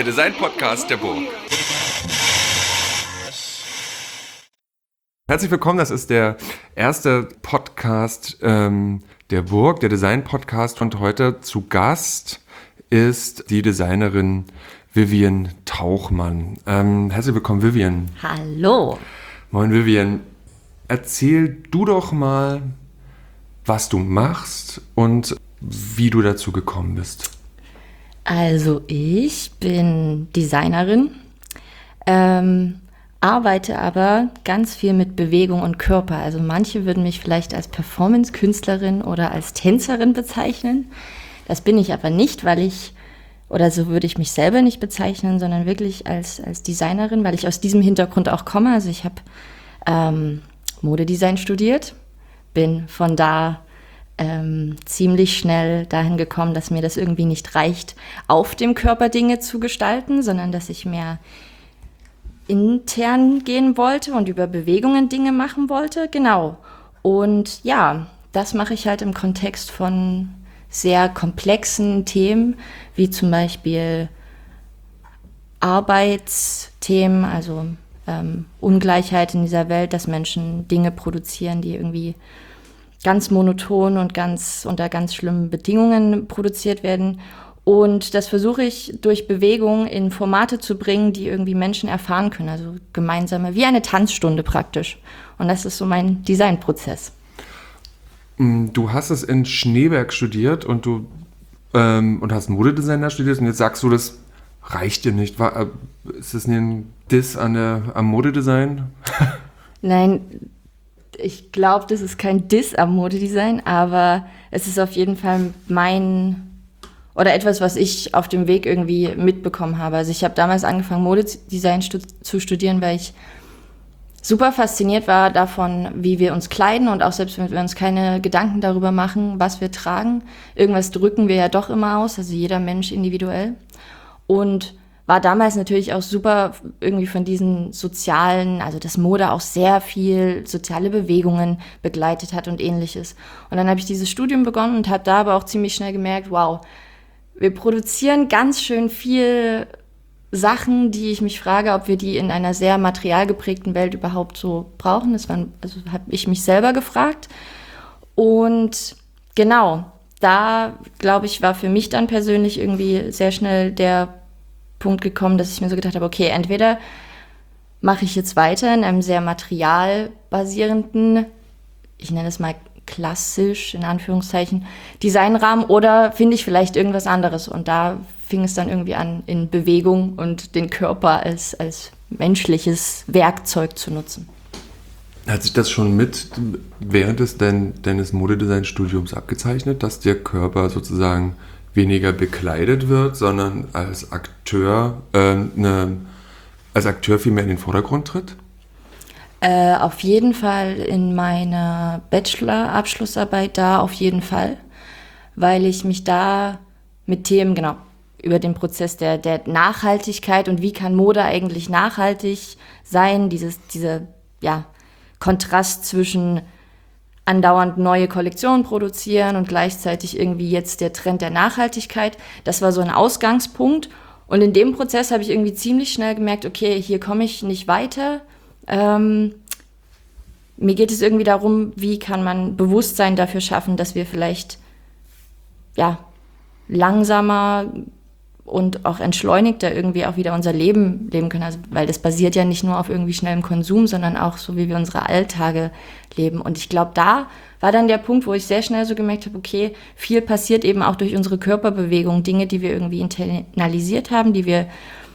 der Design-Podcast der Burg. Herzlich willkommen, das ist der erste Podcast der Burg, der Design-Podcast. Und heute zu Gast ist die Designerin Vivian Tauchmann. Herzlich willkommen, Vivian. Hallo. Moin, Vivian. Erzähl du doch mal, was du machst und wie du dazu gekommen bist. Also ich bin Designerin, arbeite aber ganz viel mit Bewegung und Körper. Also manche würden mich vielleicht als Performance-Künstlerin oder als Tänzerin bezeichnen. Das bin ich aber nicht, oder so würde ich mich selber nicht bezeichnen, sondern wirklich als Designerin, weil ich aus diesem Hintergrund auch komme. Also ich habe Modedesign studiert, bin von da ziemlich schnell dahin gekommen, dass mir das irgendwie nicht reicht, auf dem Körper Dinge zu gestalten, sondern dass ich mehr intern gehen wollte und über Bewegungen Dinge machen wollte. Genau. Und ja, das mache ich halt im Kontext von sehr komplexen Themen, wie zum Beispiel Arbeitsthemen, also Ungleichheit in dieser Welt, dass Menschen Dinge produzieren, die irgendwie ganz monoton und unter ganz schlimmen Bedingungen produziert werden. Und das versuche ich durch Bewegung in Formate zu bringen, die irgendwie Menschen erfahren können. Also gemeinsame, wie eine Tanzstunde praktisch. Und das ist so mein Designprozess. Du hast es in Schneeberg studiert und du hast Modedesigner studiert und jetzt sagst du, das reicht dir nicht. Ist das ein Diss am Modedesign? Nein, ich glaube, das ist kein Diss am Modedesign, aber es ist auf jeden Fall etwas, was ich auf dem Weg irgendwie mitbekommen habe. Also ich habe damals angefangen, Modedesign zu studieren, weil ich super fasziniert war davon, wie wir uns kleiden und auch selbst wenn wir uns keine Gedanken darüber machen, was wir tragen. Irgendwas drücken wir ja doch immer aus, also jeder Mensch individuell. Und war damals natürlich auch super irgendwie von diesen sozialen, also dass Mode auch sehr viel soziale Bewegungen begleitet hat und ähnliches. Und dann habe ich dieses Studium begonnen und habe da aber auch ziemlich schnell gemerkt, wow, wir produzieren ganz schön viel Sachen, die ich mich frage, ob wir die in einer sehr materialgeprägten Welt überhaupt so brauchen. Also habe ich mich selber gefragt. Und genau, da, glaube ich, war für mich dann persönlich irgendwie sehr schnell der Punkt gekommen, dass ich mir so gedacht habe, okay, entweder mache ich jetzt weiter in einem sehr materialbasierenden, ich nenne es mal klassisch, in Anführungszeichen, Designrahmen oder finde ich vielleicht irgendwas anderes. Und da fing es dann irgendwie an, in Bewegung und den Körper als menschliches Werkzeug zu nutzen. Hat sich das schon während deines Modedesign-Studiums abgezeichnet, dass der Körper sozusagen weniger bekleidet wird, sondern als Akteur viel mehr in den Vordergrund tritt? Auf jeden Fall in meiner Bachelor-Abschlussarbeit da auf jeden Fall, weil ich mich da mit Themen, genau, über den Prozess der Nachhaltigkeit und wie kann Mode eigentlich nachhaltig sein, dieser Kontrast zwischen andauernd neue Kollektionen produzieren und gleichzeitig irgendwie jetzt der Trend der Nachhaltigkeit. Das war so ein Ausgangspunkt. Und in dem Prozess habe ich irgendwie ziemlich schnell gemerkt, okay, hier komme ich nicht weiter. Mir geht es irgendwie darum, wie kann man Bewusstsein dafür schaffen, dass wir vielleicht langsamer und auch entschleunigter irgendwie auch wieder unser Leben leben können. Also, weil das basiert ja nicht nur auf irgendwie schnellem Konsum, sondern auch so, wie wir unsere Alltage leben. Und ich glaube, da war dann der Punkt, wo ich sehr schnell so gemerkt habe, okay, viel passiert eben auch durch unsere Körperbewegung, Dinge, die wir irgendwie internalisiert haben, die wir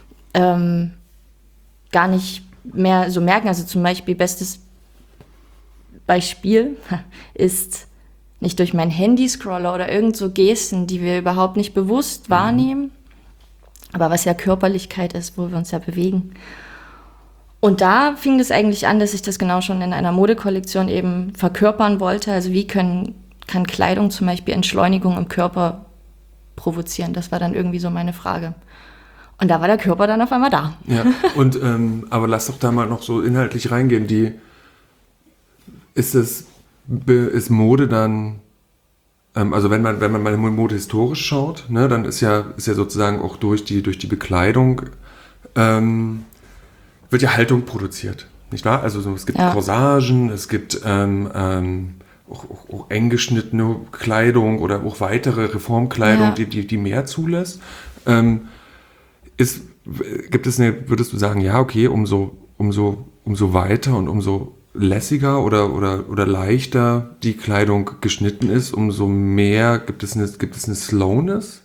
gar nicht mehr so merken. Also zum Beispiel, bestes Beispiel ist nicht durch mein Handy scrolle oder irgend so Gesten, die wir überhaupt nicht bewusst wahrnehmen, aber was ja Körperlichkeit ist, wo wir uns ja bewegen. Und da fing es eigentlich an, dass ich das genau schon in einer Modekollektion eben verkörpern wollte. Also wie kann Kleidung zum Beispiel Entschleunigung im Körper provozieren? Das war dann irgendwie so meine Frage. Und da war der Körper dann auf einmal da. Ja, und aber lass doch da mal noch so inhaltlich reingehen. Ist Mode dann Also wenn man mal Mode historisch schaut, ne, dann ist ja sozusagen auch durch die Bekleidung wird ja Haltung produziert, nicht wahr? Also es gibt Corsagen, es gibt auch eng geschnittene Kleidung oder auch weitere Reformkleidung, die mehr zulässt. Würdest du sagen, ja, okay, umso weiter und umso lässiger oder leichter die Kleidung geschnitten ist, umso mehr gibt es eine Slowness?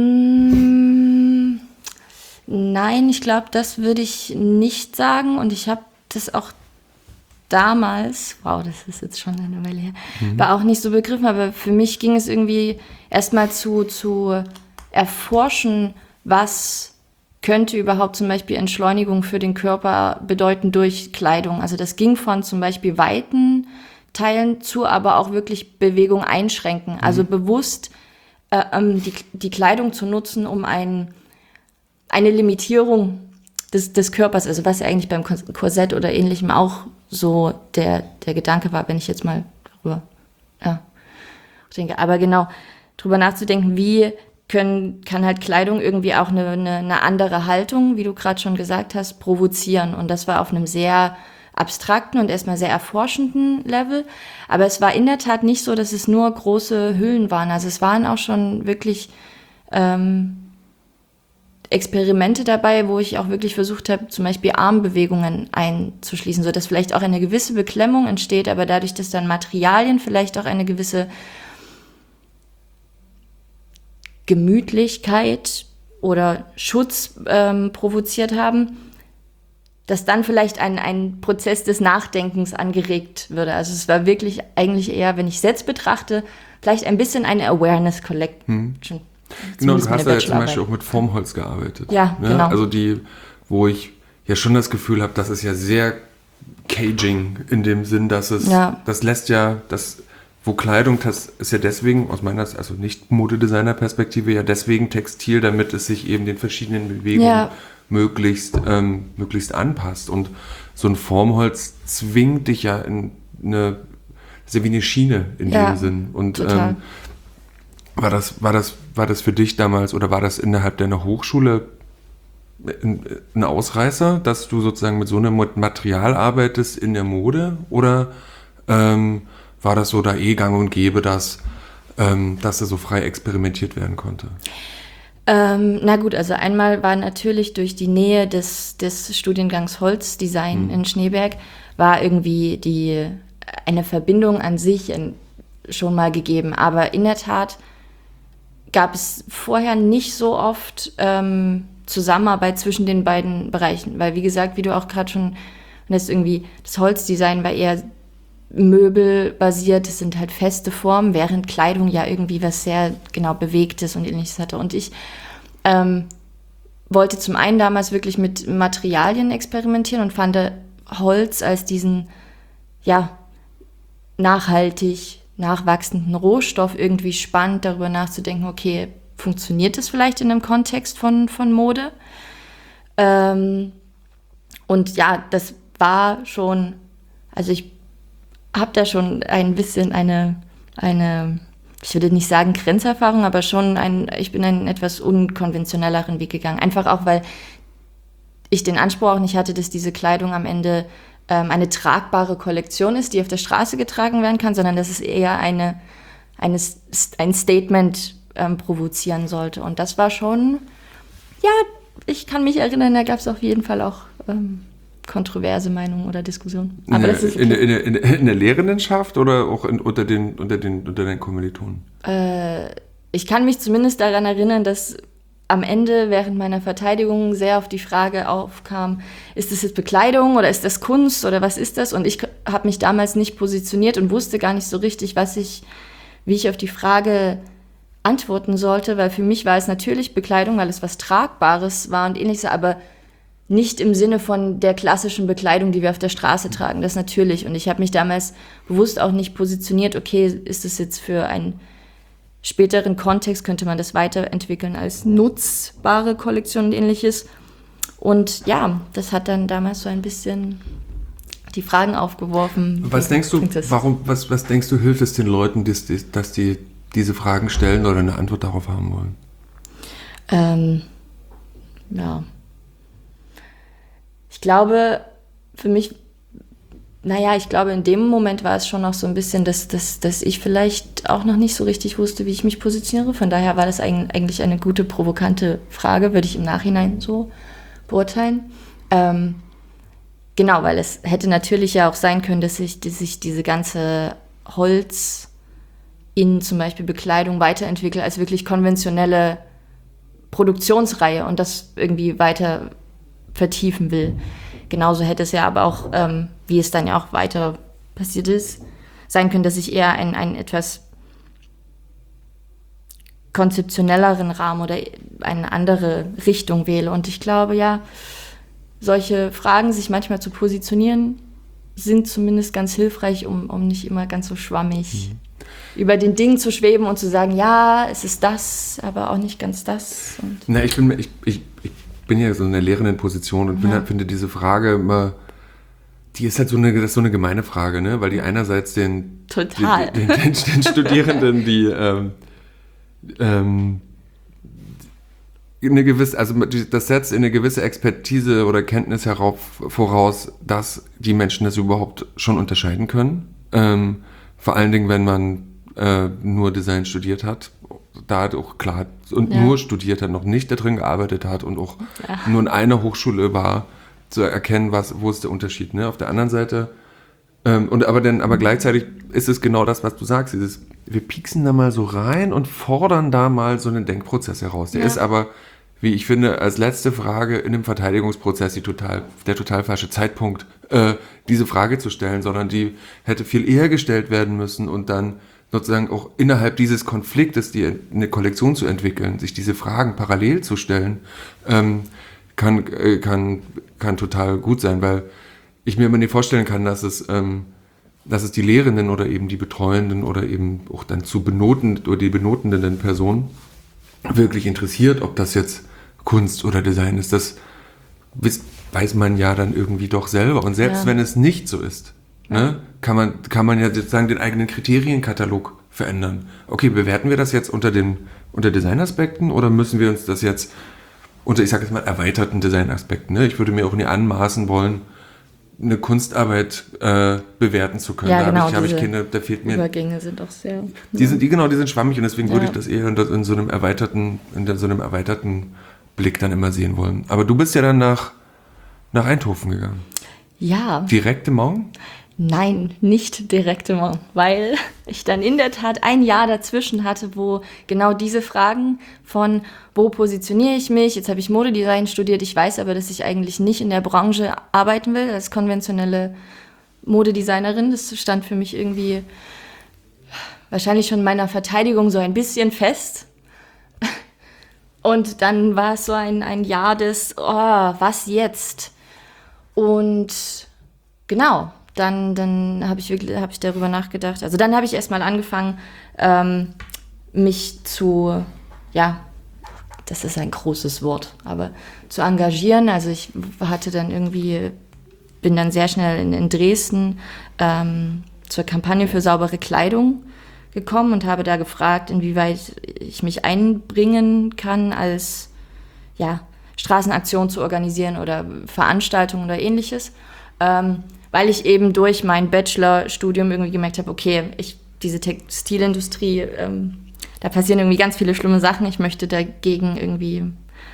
Nein, ich glaube, das würde ich nicht sagen. Und ich habe das auch damals, wow, das ist jetzt schon eine Weile her, war auch nicht so begriffen, aber für mich ging es irgendwie erstmal zu erforschen, was könnte überhaupt zum Beispiel Entschleunigung für den Körper bedeuten durch Kleidung. Also das ging von zum Beispiel weiten Teilen zu, aber auch wirklich Bewegung einschränken. Also bewusst die Kleidung zu nutzen, um eine Limitierung des Körpers, also was ja eigentlich beim Korsett oder Ähnlichem auch so der Gedanke war, wenn ich jetzt mal darüber denke. Aber genau, drüber nachzudenken, wie kann halt Kleidung irgendwie auch eine andere Haltung, wie du gerade schon gesagt hast, provozieren. Und das war auf einem sehr abstrakten und erstmal sehr erforschenden Level. Aber es war in der Tat nicht so, dass es nur große Hüllen waren. Also es waren auch schon wirklich Experimente dabei, wo ich auch wirklich versucht habe, zum Beispiel Armbewegungen einzuschließen, sodass vielleicht auch eine gewisse Beklemmung entsteht, aber dadurch, dass dann Materialien vielleicht auch eine gewisse Gemütlichkeit oder Schutz provoziert haben, dass dann vielleicht ein Prozess des Nachdenkens angeregt würde. Also es war wirklich eigentlich eher, wenn ich es jetzt betrachte, vielleicht ein bisschen eine Awareness Collection. Genau, du hast ja zum Beispiel auch mit Formholz gearbeitet. Ja, ne? genau. Also wo ich ja schon das Gefühl habe, das ist ja sehr caging in dem Sinn, dass das lässt ja, wo Kleidung, das ist ja deswegen, aus meiner, also nicht Modedesigner-Perspektive, ja deswegen textil, damit es sich eben den verschiedenen Bewegungen möglichst anpasst. Und so ein Formholz zwingt dich ja in eine, ist ja wie eine Schiene in dem Sinn. Und total. war das für dich damals oder war das innerhalb deiner Hochschule ein Ausreißer, dass du sozusagen mit so einem Material arbeitest in der Mode? Oder war das so da gang und gäbe, dass da so frei experimentiert werden konnte? Na gut, also einmal war natürlich durch die Nähe des Studiengangs Holzdesign in Schneeberg, war irgendwie eine Verbindung an sich schon mal gegeben. Aber in der Tat gab es vorher nicht so oft Zusammenarbeit zwischen den beiden Bereichen. Weil, wie gesagt, wie du auch gerade schon, das Holzdesign war eher möbelbasiert, es sind halt feste Formen, während Kleidung ja irgendwie was sehr genau Bewegtes und Ähnliches hatte. Und ich wollte zum einen damals wirklich mit Materialien experimentieren und fand Holz als diesen, nachhaltig nachwachsenden Rohstoff irgendwie spannend, darüber nachzudenken, okay, funktioniert das vielleicht in einem Kontext von Mode? Und ja, das war schon, also ich habe da schon ein bisschen eine, ich würde nicht sagen Grenzerfahrung, aber schon ich bin einen etwas unkonventionelleren Weg gegangen. Einfach auch, weil ich den Anspruch auch nicht hatte, dass diese Kleidung am Ende eine tragbare Kollektion ist, die auf der Straße getragen werden kann, sondern dass es eher ein Statement provozieren sollte. Und das war schon, ich kann mich erinnern, da gab es auf jeden Fall auch kontroverse Meinungen oder Diskussionen. Aber das ist okay. in der Lehrendenschaft oder auch unter den Kommilitonen? Ich kann mich zumindest daran erinnern, dass am Ende während meiner Verteidigung sehr auf die Frage aufkam, ist das jetzt Bekleidung oder ist das Kunst oder was ist das? Und ich habe mich damals nicht positioniert und wusste gar nicht so richtig, wie ich auf die Frage antworten sollte, weil für mich war es natürlich Bekleidung, weil es was Tragbares war und ähnliches, aber nicht im Sinne von der klassischen Bekleidung, die wir auf der Straße tragen, das natürlich. Und ich habe mich damals bewusst auch nicht positioniert, okay, ist das jetzt für einen späteren Kontext, könnte man das weiterentwickeln als nutzbare Kollektion und ähnliches. Und ja, das hat dann damals so ein bisschen die Fragen aufgeworfen. Was denkst du, was denkst du, hilft es den Leuten, dass die diese Fragen stellen oder eine Antwort darauf haben wollen? Ja. Ich glaube, für mich, ich glaube, in dem Moment war es schon noch so ein bisschen, dass ich vielleicht auch noch nicht so richtig wusste, wie ich mich positioniere. Von daher war das eigentlich eine gute, provokante Frage, würde ich im Nachhinein so beurteilen. Genau, weil es hätte natürlich ja auch sein können, dass sich diese ganze Holz in zum Beispiel Bekleidung weiterentwickelt als wirklich konventionelle Produktionsreihe und das irgendwie weiter vertiefen will. Genauso hätte es ja aber auch, wie es dann ja auch weiter passiert ist, sein können, dass ich eher einen etwas konzeptionelleren Rahmen oder eine andere Richtung wähle. Und ich glaube, ja, solche Fragen, sich manchmal zu positionieren, sind zumindest ganz hilfreich, um nicht immer ganz so schwammig über den Dingen zu schweben und zu sagen, ja, es ist das, aber auch nicht ganz das. Und ich bin ja so in der lehrenden Position und finde diese Frage immer, die ist halt das ist so eine gemeine Frage, ne? Weil die einerseits den Studierenden, das setzt in eine gewisse Expertise oder Kenntnis voraus, dass die Menschen das überhaupt schon unterscheiden können. Vor allen Dingen, wenn man nur Design studiert hat, da auch klar nur studiert hat, noch nicht da drin gearbeitet hat und auch nur in einer Hochschule war, zu erkennen, wo ist der Unterschied. Ne? Auf der anderen Seite, aber gleichzeitig ist es genau das, was du sagst, wir pieksen da mal so rein und fordern da mal so einen Denkprozess heraus. Der ist aber, wie ich finde, als letzte Frage in einem Verteidigungsprozess der total falsche Zeitpunkt, diese Frage zu stellen, sondern die hätte viel eher gestellt werden müssen und dann sozusagen auch innerhalb dieses Konfliktes, eine Kollektion zu entwickeln, sich diese Fragen parallel zu stellen, kann total gut sein, weil ich mir immer nicht vorstellen kann, dass es die Lehrenden oder eben die Betreuenden oder eben auch dann die benotenden Personen wirklich interessiert, ob das jetzt Kunst oder Design ist. Das weiß man ja dann irgendwie doch selber. Und selbst wenn es nicht so ist, ne, kann man ja sozusagen den eigenen Kriterienkatalog verändern. Okay, bewerten wir das jetzt unter Designaspekten oder müssen wir uns das jetzt unter, ich sage jetzt mal, erweiterten Designaspekten, ne? Ich würde mir auch nie anmaßen wollen, eine Kunstarbeit bewerten zu können. Ja, genau, habe ich Kinder, da fehlt mir. Übergänge sind auch sehr. Die sind schwammig und deswegen würde ich das eher in so einem erweiterten Blick dann immer sehen wollen. Aber du bist ja dann nach Eindhoven gegangen. Ja. Direkt im Morgen? Nein, nicht direkt immer, weil ich dann in der Tat ein Jahr dazwischen hatte, wo genau diese Fragen von, wo positioniere ich mich, jetzt habe ich Modedesign studiert, ich weiß aber, dass ich eigentlich nicht in der Branche arbeiten will, als konventionelle Modedesignerin. Das stand für mich irgendwie wahrscheinlich schon in meiner Verteidigung so ein bisschen fest. Und dann war es so ein Jahr des, was jetzt? Und genau, dann habe ich darüber nachgedacht. Also dann habe ich erstmal angefangen, mich das ist ein großes Wort, aber zu engagieren. Also ich bin dann sehr schnell in Dresden zur Kampagne für saubere Kleidung gekommen und habe da gefragt, inwieweit ich mich einbringen kann, als Straßenaktionen zu organisieren oder Veranstaltungen oder ähnliches. Weil ich eben durch mein Bachelorstudium irgendwie gemerkt habe, okay, diese Textilindustrie, da passieren irgendwie ganz viele schlimme Sachen. Ich möchte dagegen irgendwie,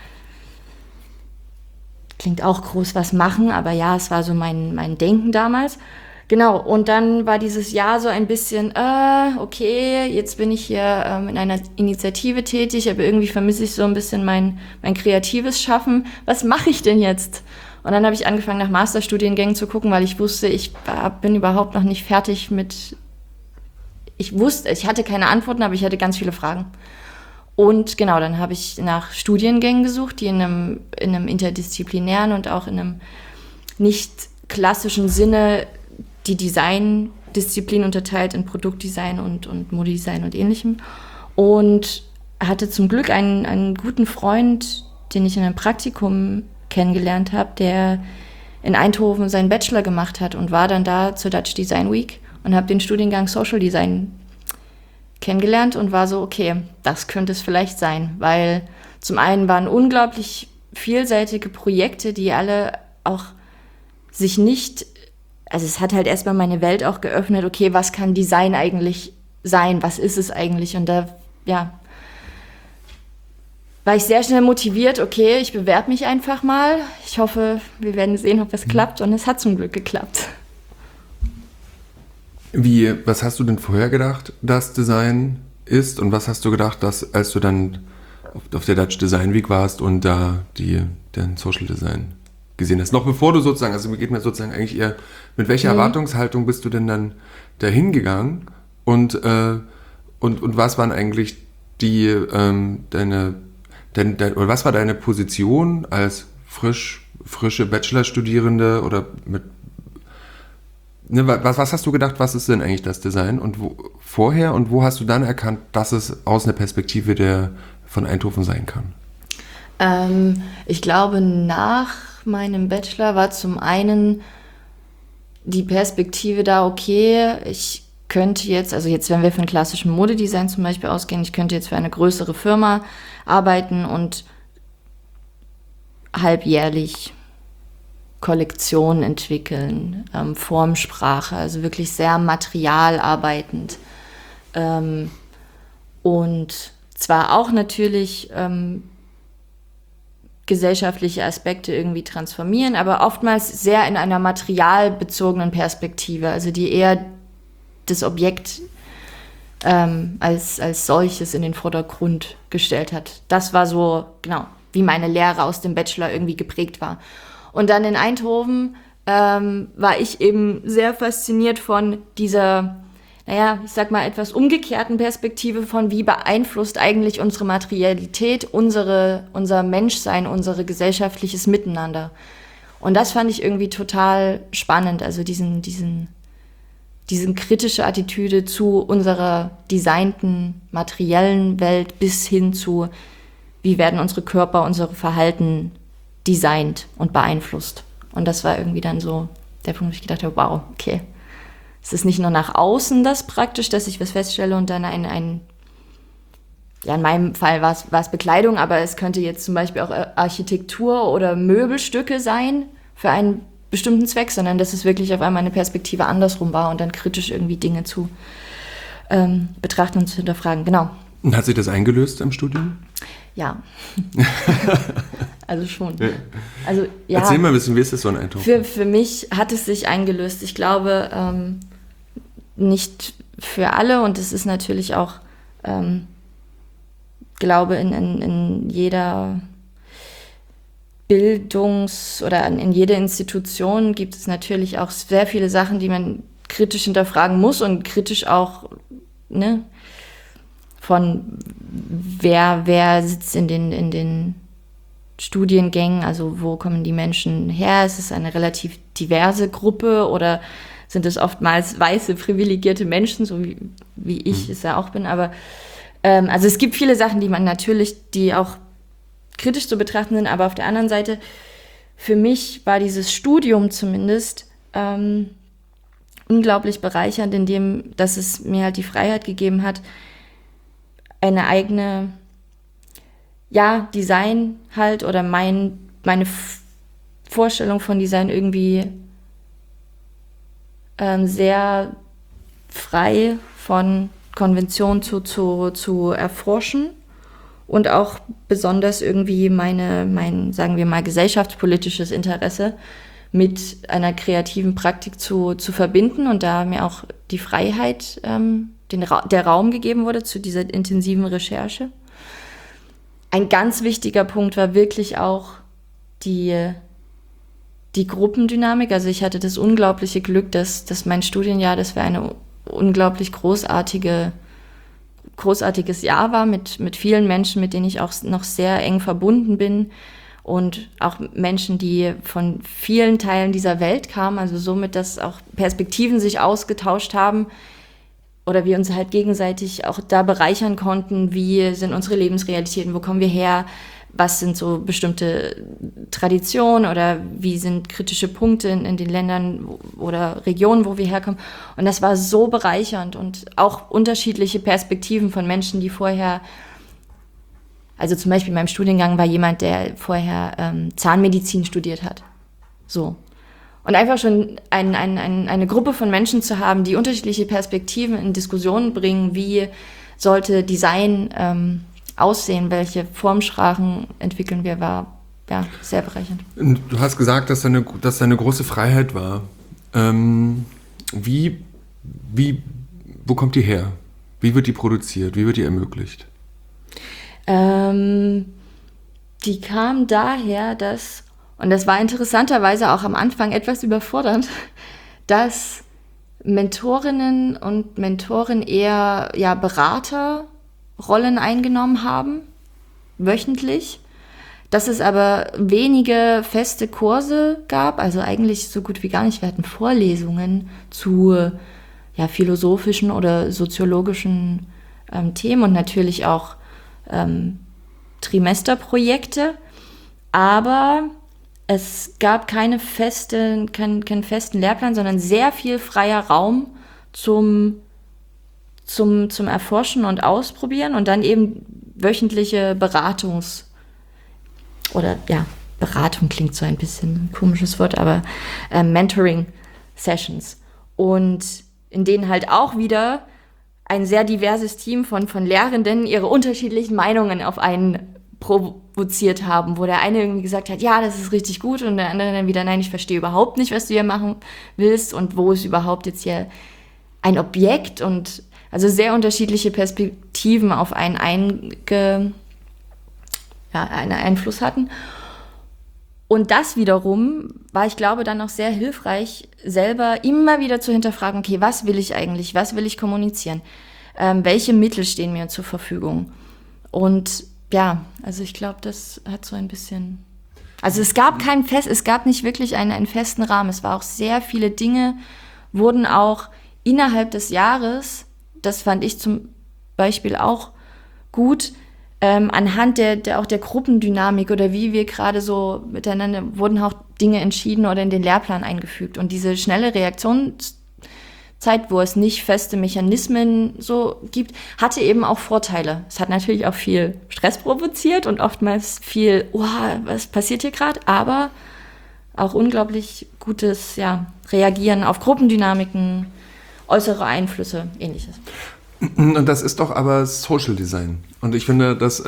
klingt auch groß, was machen, aber ja, es war so mein Denken damals. Genau, und dann war dieses Jahr so ein bisschen, okay, jetzt bin ich hier in einer Initiative tätig, aber irgendwie vermisse ich so ein bisschen mein kreatives Schaffen. Was mache ich denn jetzt? Und dann habe ich angefangen, nach Masterstudiengängen zu gucken, weil ich wusste, ich bin überhaupt noch nicht fertig ich hatte keine Antworten, aber ich hatte ganz viele Fragen. Und genau, dann habe ich nach Studiengängen gesucht, die in einem interdisziplinären und auch in einem nicht klassischen Sinne die Design-Disziplin unterteilt in Produktdesign und Modedesign und Ähnlichem. Und hatte zum Glück einen guten Freund, den ich in einem Praktikum kennengelernt habe, der in Eindhoven seinen Bachelor gemacht hat und war dann da zur Dutch Design Week und habe den Studiengang Social Design kennengelernt und war so, okay, das könnte es vielleicht sein, weil zum einen waren unglaublich vielseitige Projekte, die alle auch sich nicht, also es hat halt erstmal meine Welt auch geöffnet, okay, was kann Design eigentlich sein, was ist es eigentlich? Und da, ja, war ich sehr schnell motiviert, okay, ich bewerbe mich einfach mal. Ich hoffe, wir werden sehen, ob es klappt, und es hat zum Glück geklappt. Was hast du denn vorher gedacht, dass Design ist, und was hast du gedacht, dass, als du dann auf der Dutch Design Week warst und da den Social Design gesehen hast? Noch bevor du sozusagen, also mir geht mir sozusagen eigentlich eher, mit welcher Erwartungshaltung bist du denn dann dahin gegangen, und was waren eigentlich oder was war deine Position als frische Bachelorstudierende, oder was hast du gedacht, was ist denn eigentlich das Design, und wo hast du dann erkannt, dass es aus einer Perspektive von Eindhoven sein kann? Ich glaube, nach meinem Bachelor war zum einen die Perspektive da, okay, ich könnte jetzt, also jetzt, wenn wir von klassischem Modedesign zum Beispiel ausgehen, ich könnte jetzt für eine größere Firma arbeiten und halbjährlich Kollektionen entwickeln, Formsprache, also wirklich sehr materialarbeitend. Und zwar auch natürlich gesellschaftliche Aspekte irgendwie transformieren, aber oftmals sehr in einer materialbezogenen Perspektive, also die eher das Objekt als solches in den Vordergrund gestellt hat. Das war so, genau, wie meine Lehre aus dem Bachelor irgendwie geprägt war. Und dann in Eindhoven war ich eben sehr fasziniert von dieser, ich sag mal, etwas umgekehrten Perspektive von, wie beeinflusst eigentlich unsere Materialität, unser Menschsein, unser gesellschaftliches Miteinander. Und das fand ich irgendwie total spannend, also diesen kritische Attitüde zu unserer designten, materiellen Welt bis hin zu, wie werden unsere Körper, unsere Verhalten designt und beeinflusst. Und das war irgendwie dann so der Punkt, wo ich gedacht habe, wow, okay, es ist nicht nur nach außen das praktisch, dass ich was feststelle und dann in meinem Fall war es Bekleidung, aber es könnte jetzt zum Beispiel auch Architektur oder Möbelstücke sein für einen bestimmten Zweck, sondern dass es wirklich auf einmal eine Perspektive andersrum war und dann kritisch irgendwie Dinge zu betrachten und zu hinterfragen. Genau. Und hat sich das eingelöst im Studium? Ja. Also schon. Ja. Also, ja. Erzähl mal ein bisschen, wie ist das so ein Eindhoven? Für mich hat es sich eingelöst. Ich glaube, nicht für alle, und es ist natürlich auch, glaube in jeder oder in jeder Institution gibt es natürlich auch sehr viele Sachen, die man kritisch hinterfragen muss und kritisch auch, von wer sitzt in den Studiengängen, also wo kommen die Menschen her? Ist es eine relativ diverse Gruppe oder sind es oftmals weiße, privilegierte Menschen, so wie ich es ja auch bin? Aber also es gibt viele Sachen, die auch kritisch zu betrachten sind, aber auf der anderen Seite, für mich war dieses Studium zumindest unglaublich bereichernd, indem, dass es mir halt die Freiheit gegeben hat, eine eigene, Design halt oder meine Vorstellung von Design irgendwie sehr frei von Konventionen zu erforschen und auch besonders irgendwie mein, sagen wir mal, gesellschaftspolitisches Interesse mit einer kreativen Praktik zu verbinden, und da mir auch die Freiheit, der Raum gegeben wurde zu dieser intensiven Recherche. Ein ganz wichtiger Punkt war wirklich auch die Gruppendynamik. Also ich hatte das unglaubliche Glück, dass mein Studienjahr, das war eine unglaublich großartiges Jahr war mit vielen Menschen, mit denen ich auch noch sehr eng verbunden bin, und auch Menschen, die von vielen Teilen dieser Welt kamen, also somit, dass auch Perspektiven sich ausgetauscht haben oder wir uns halt gegenseitig auch da bereichern konnten, wie sind unsere Lebensrealitäten, wo kommen wir her, was sind so bestimmte Traditionen oder wie sind kritische Punkte in den Ländern oder Regionen, wo wir herkommen. Und das war so bereichernd und auch unterschiedliche Perspektiven von Menschen, die vorher, also zum Beispiel in meinem Studiengang war jemand, der vorher Zahnmedizin studiert hat. So. Und einfach schon eine Gruppe von Menschen zu haben, die unterschiedliche Perspektiven in Diskussionen bringen, wie sollte Design aussehen, welche Formsprachen entwickeln wir, war ja sehr bereichernd. Du hast gesagt, dass da eine große Freiheit war. Wo kommt die her? Wie wird die produziert? Wie wird die ermöglicht? Die kam daher, dass, und das war interessanterweise auch am Anfang etwas überfordernd, dass Mentorinnen und Mentoren eher Beraterrollen eingenommen haben, wöchentlich, dass es aber wenige feste Kurse gab, also eigentlich so gut wie gar nicht. Wir hatten Vorlesungen zu philosophischen oder soziologischen Themen und natürlich auch Trimesterprojekte, aber es gab keinen festen Lehrplan, sondern sehr viel freier Raum zum Erforschen und Ausprobieren und dann eben wöchentliche Beratung klingt so ein bisschen ein komisches Wort, aber Mentoring-Sessions. Und in denen halt auch wieder ein sehr diverses Team von Lehrenden ihre unterschiedlichen Meinungen auf einen provoziert haben, wo der eine irgendwie gesagt hat, ja, das ist richtig gut und der andere dann wieder, nein, ich verstehe überhaupt nicht, was du hier machen willst und wo ist überhaupt jetzt hier ein Objekt und also sehr unterschiedliche Perspektiven auf einen Einfluss hatten. Und das wiederum war, ich glaube, dann auch sehr hilfreich, selber immer wieder zu hinterfragen, okay, was will ich eigentlich, was will ich kommunizieren, welche Mittel stehen mir zur Verfügung. Und ja, also ich glaube, das hat so ein bisschen, also es gab nicht wirklich einen festen Rahmen, es war auch sehr viele Dinge, wurden auch innerhalb des Jahres, das fand ich zum Beispiel auch gut, anhand der Gruppendynamik oder wie wir gerade so miteinander, wurden auch Dinge entschieden oder in den Lehrplan eingefügt. Und diese schnelle Reaktionszeit, wo es nicht feste Mechanismen so gibt, hatte eben auch Vorteile. Es hat natürlich auch viel Stress provoziert und oftmals viel, was passiert hier gerade? Aber auch unglaublich gutes Reagieren auf Gruppendynamiken, äußere Einflüsse, ähnliches. Und das ist doch aber Social Design. Und ich finde, das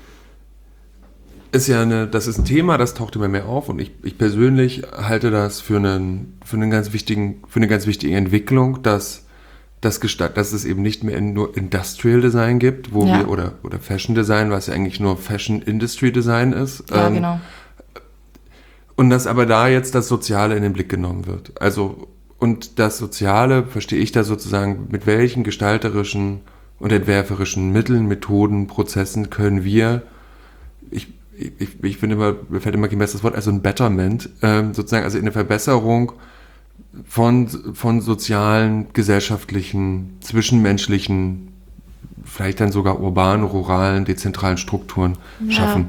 ist ein Thema, das taucht immer mehr auf. Und ich persönlich halte das für eine ganz wichtige Entwicklung, dass es eben nicht mehr nur Industrial Design gibt, oder Fashion Design, was ja eigentlich nur Fashion Industry Design ist. Ja, genau. Und dass aber da jetzt das Soziale in den Blick genommen wird. Also und das Soziale verstehe ich da sozusagen, mit welchen gestalterischen und entwerferischen Mitteln, Methoden, Prozessen können wir, ich finde immer, mir fällt immer kein besseres Wort, also ein Betterment, sozusagen, also eine Verbesserung von sozialen, gesellschaftlichen, zwischenmenschlichen, vielleicht dann sogar urbanen, ruralen, dezentralen Strukturen schaffen.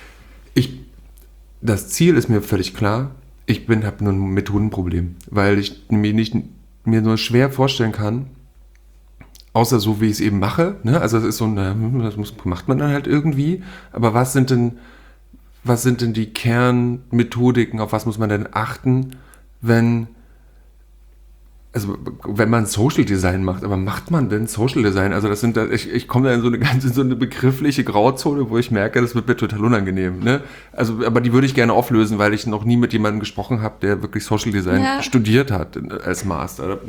Das Ziel ist mir völlig klar. Ich habe nur ein Methodenproblem, weil ich mir nur schwer vorstellen kann, außer so, wie ich es eben mache, ne? Also es ist so, macht man dann halt irgendwie, aber was sind denn die Kernmethodiken, auf was muss man denn achten, wenn man Social Design macht, aber macht man denn Social Design? Also ich komme da in so eine begriffliche Grauzone, wo ich merke, das wird mir total unangenehm. Ne? Also, aber die würde ich gerne auflösen, weil ich noch nie mit jemandem gesprochen habe, der wirklich Social Design studiert hat als Master.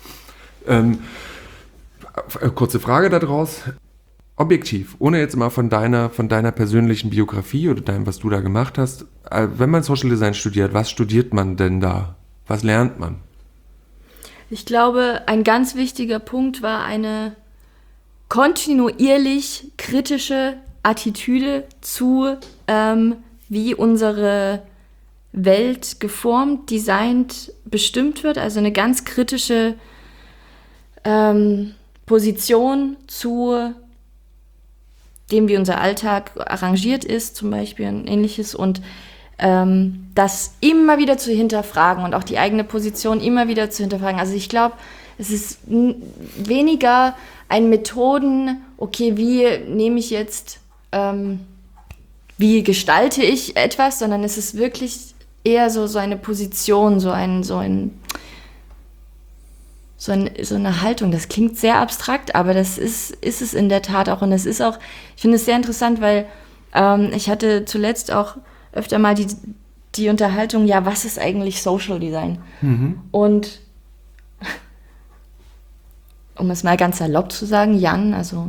Kurze Frage daraus. Objektiv, ohne jetzt mal von deiner persönlichen Biografie oder deinem, was du da gemacht hast, wenn man Social Design studiert, was studiert man denn da? Was lernt man? Ich glaube, ein ganz wichtiger Punkt war eine kontinuierlich kritische Attitüde zu, wie unsere Welt geformt, designt, bestimmt wird. Also eine ganz kritische Position zu dem, wie unser Alltag arrangiert ist, zum Beispiel und ähnliches. Und das immer wieder zu hinterfragen und auch die eigene Position immer wieder zu hinterfragen. Also ich glaube, es ist weniger ein Methoden, okay, wie nehme ich jetzt, wie gestalte ich etwas, sondern es ist wirklich eher so eine Position, so eine Haltung. Das klingt sehr abstrakt, aber das ist es in der Tat auch. Und das ist auch, ich finde es sehr interessant, weil ich hatte zuletzt auch öfter mal die Unterhaltung, ja, was ist eigentlich Social Design? Und um es mal ganz salopp zu sagen, Jan, also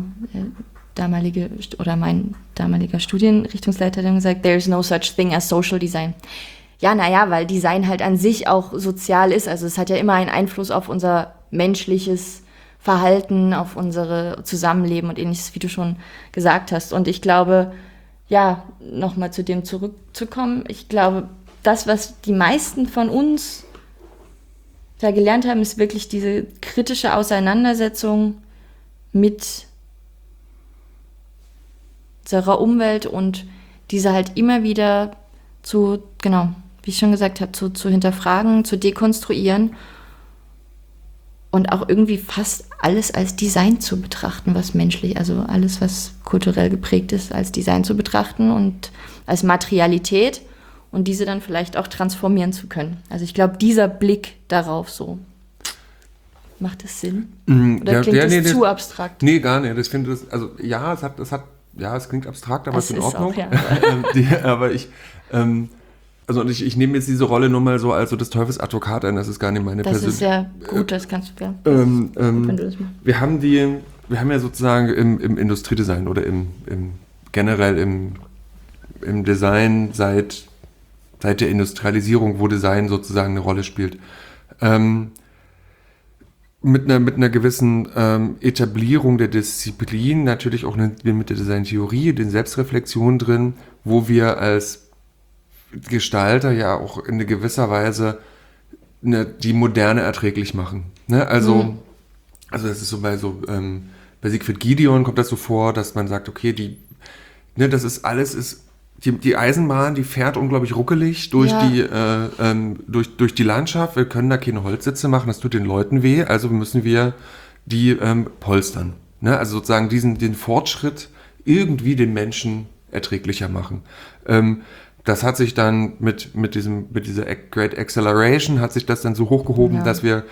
mein damaliger Studienrichtungsleiter, hat gesagt, there is no such thing as Social Design. Ja, naja, weil Design halt an sich auch sozial ist. Also es hat ja immer einen Einfluss auf unser menschliches Verhalten, auf unsere Zusammenleben und ähnliches, wie du schon gesagt hast. Und ich glaube, ja, nochmal zu dem zurückzukommen, ich glaube, das, was die meisten von uns da gelernt haben, ist wirklich diese kritische Auseinandersetzung mit unserer Umwelt und diese halt immer wieder wie ich schon gesagt habe, zu hinterfragen, zu dekonstruieren und auch irgendwie fast alles als Design zu betrachten, was menschlich, also alles, was kulturell geprägt ist, als Design zu betrachten und als Materialität und diese dann vielleicht auch transformieren zu können. Also ich glaube, dieser Blick darauf so. Macht das Sinn? Oder klingt das zu abstrakt? Nee, gar nicht. Ich finde das, also ja, es klingt abstrakt, aber es ist in Ordnung. Auch, ja. Aber ich nehme jetzt diese Rolle nur mal so als so des Teufels Advokat ein, das ist gar nicht meine Persönlichkeit. Das ist ja gut, das kannst du ja. Wenn du das machst. Wir haben ja sozusagen im Industriedesign oder generell im Design seit der Industrialisierung, wo Design sozusagen eine Rolle spielt, mit einer gewissen Etablierung der Disziplin, natürlich auch mit der Designtheorie, den Selbstreflexionen drin, wo wir als Gestalter ja auch in gewisser Weise die Moderne erträglich machen. Ne? Also das ist so bei Siegfried Giedion kommt das so vor, dass man sagt, okay, das ist alles die Eisenbahn, die fährt unglaublich ruckelig durch die Landschaft. Wir können da keine Holzsitze machen, das tut den Leuten weh, also müssen wir die polstern. Ne? Also sozusagen den Fortschritt irgendwie den Menschen erträglicher machen. Das hat sich dann mit dieser Great Acceleration hat sich das dann so hochgehoben, dass wir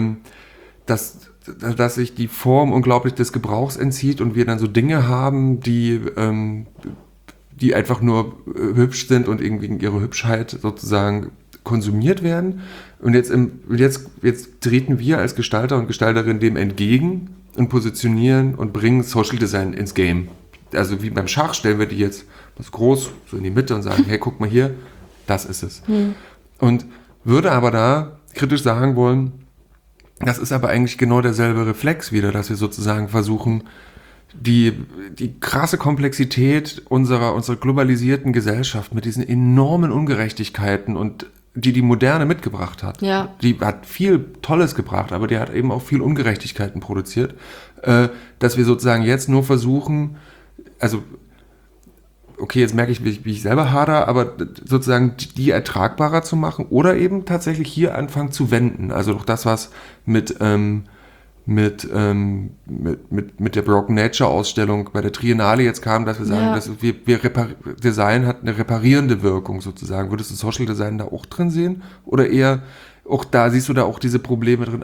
dass sich die Form unglaublich des Gebrauchs entzieht und wir dann so Dinge haben, die einfach nur hübsch sind und irgendwie in ihre Hübschheit sozusagen konsumiert werden. Und jetzt treten wir als Gestalter und Gestalterin dem entgegen und positionieren und bringen Social Design ins Game. Also wie beim Schach stellen wir die jetzt was groß so in die Mitte und sagen, hey, guck mal hier, das ist es. Und würde aber da kritisch sagen wollen, das ist aber eigentlich genau derselbe Reflex wieder, dass wir sozusagen versuchen, die krasse Komplexität unserer globalisierten Gesellschaft mit diesen enormen Ungerechtigkeiten und die Moderne mitgebracht hat. Ja. Die hat viel Tolles gebracht, aber die hat eben auch viel Ungerechtigkeiten produziert, dass wir sozusagen jetzt nur versuchen, also okay, jetzt merke ich, wie ich selber hader, aber sozusagen die ertragbarer zu machen oder eben tatsächlich hier anfangen zu wenden. Also doch das, was mit der Broken Nature Ausstellung bei der Triennale jetzt kam, dass wir sagen, dass Design hat eine reparierende Wirkung sozusagen. Würdest du Social Design da auch drin sehen? Oder eher, auch da siehst du da auch diese Probleme drin,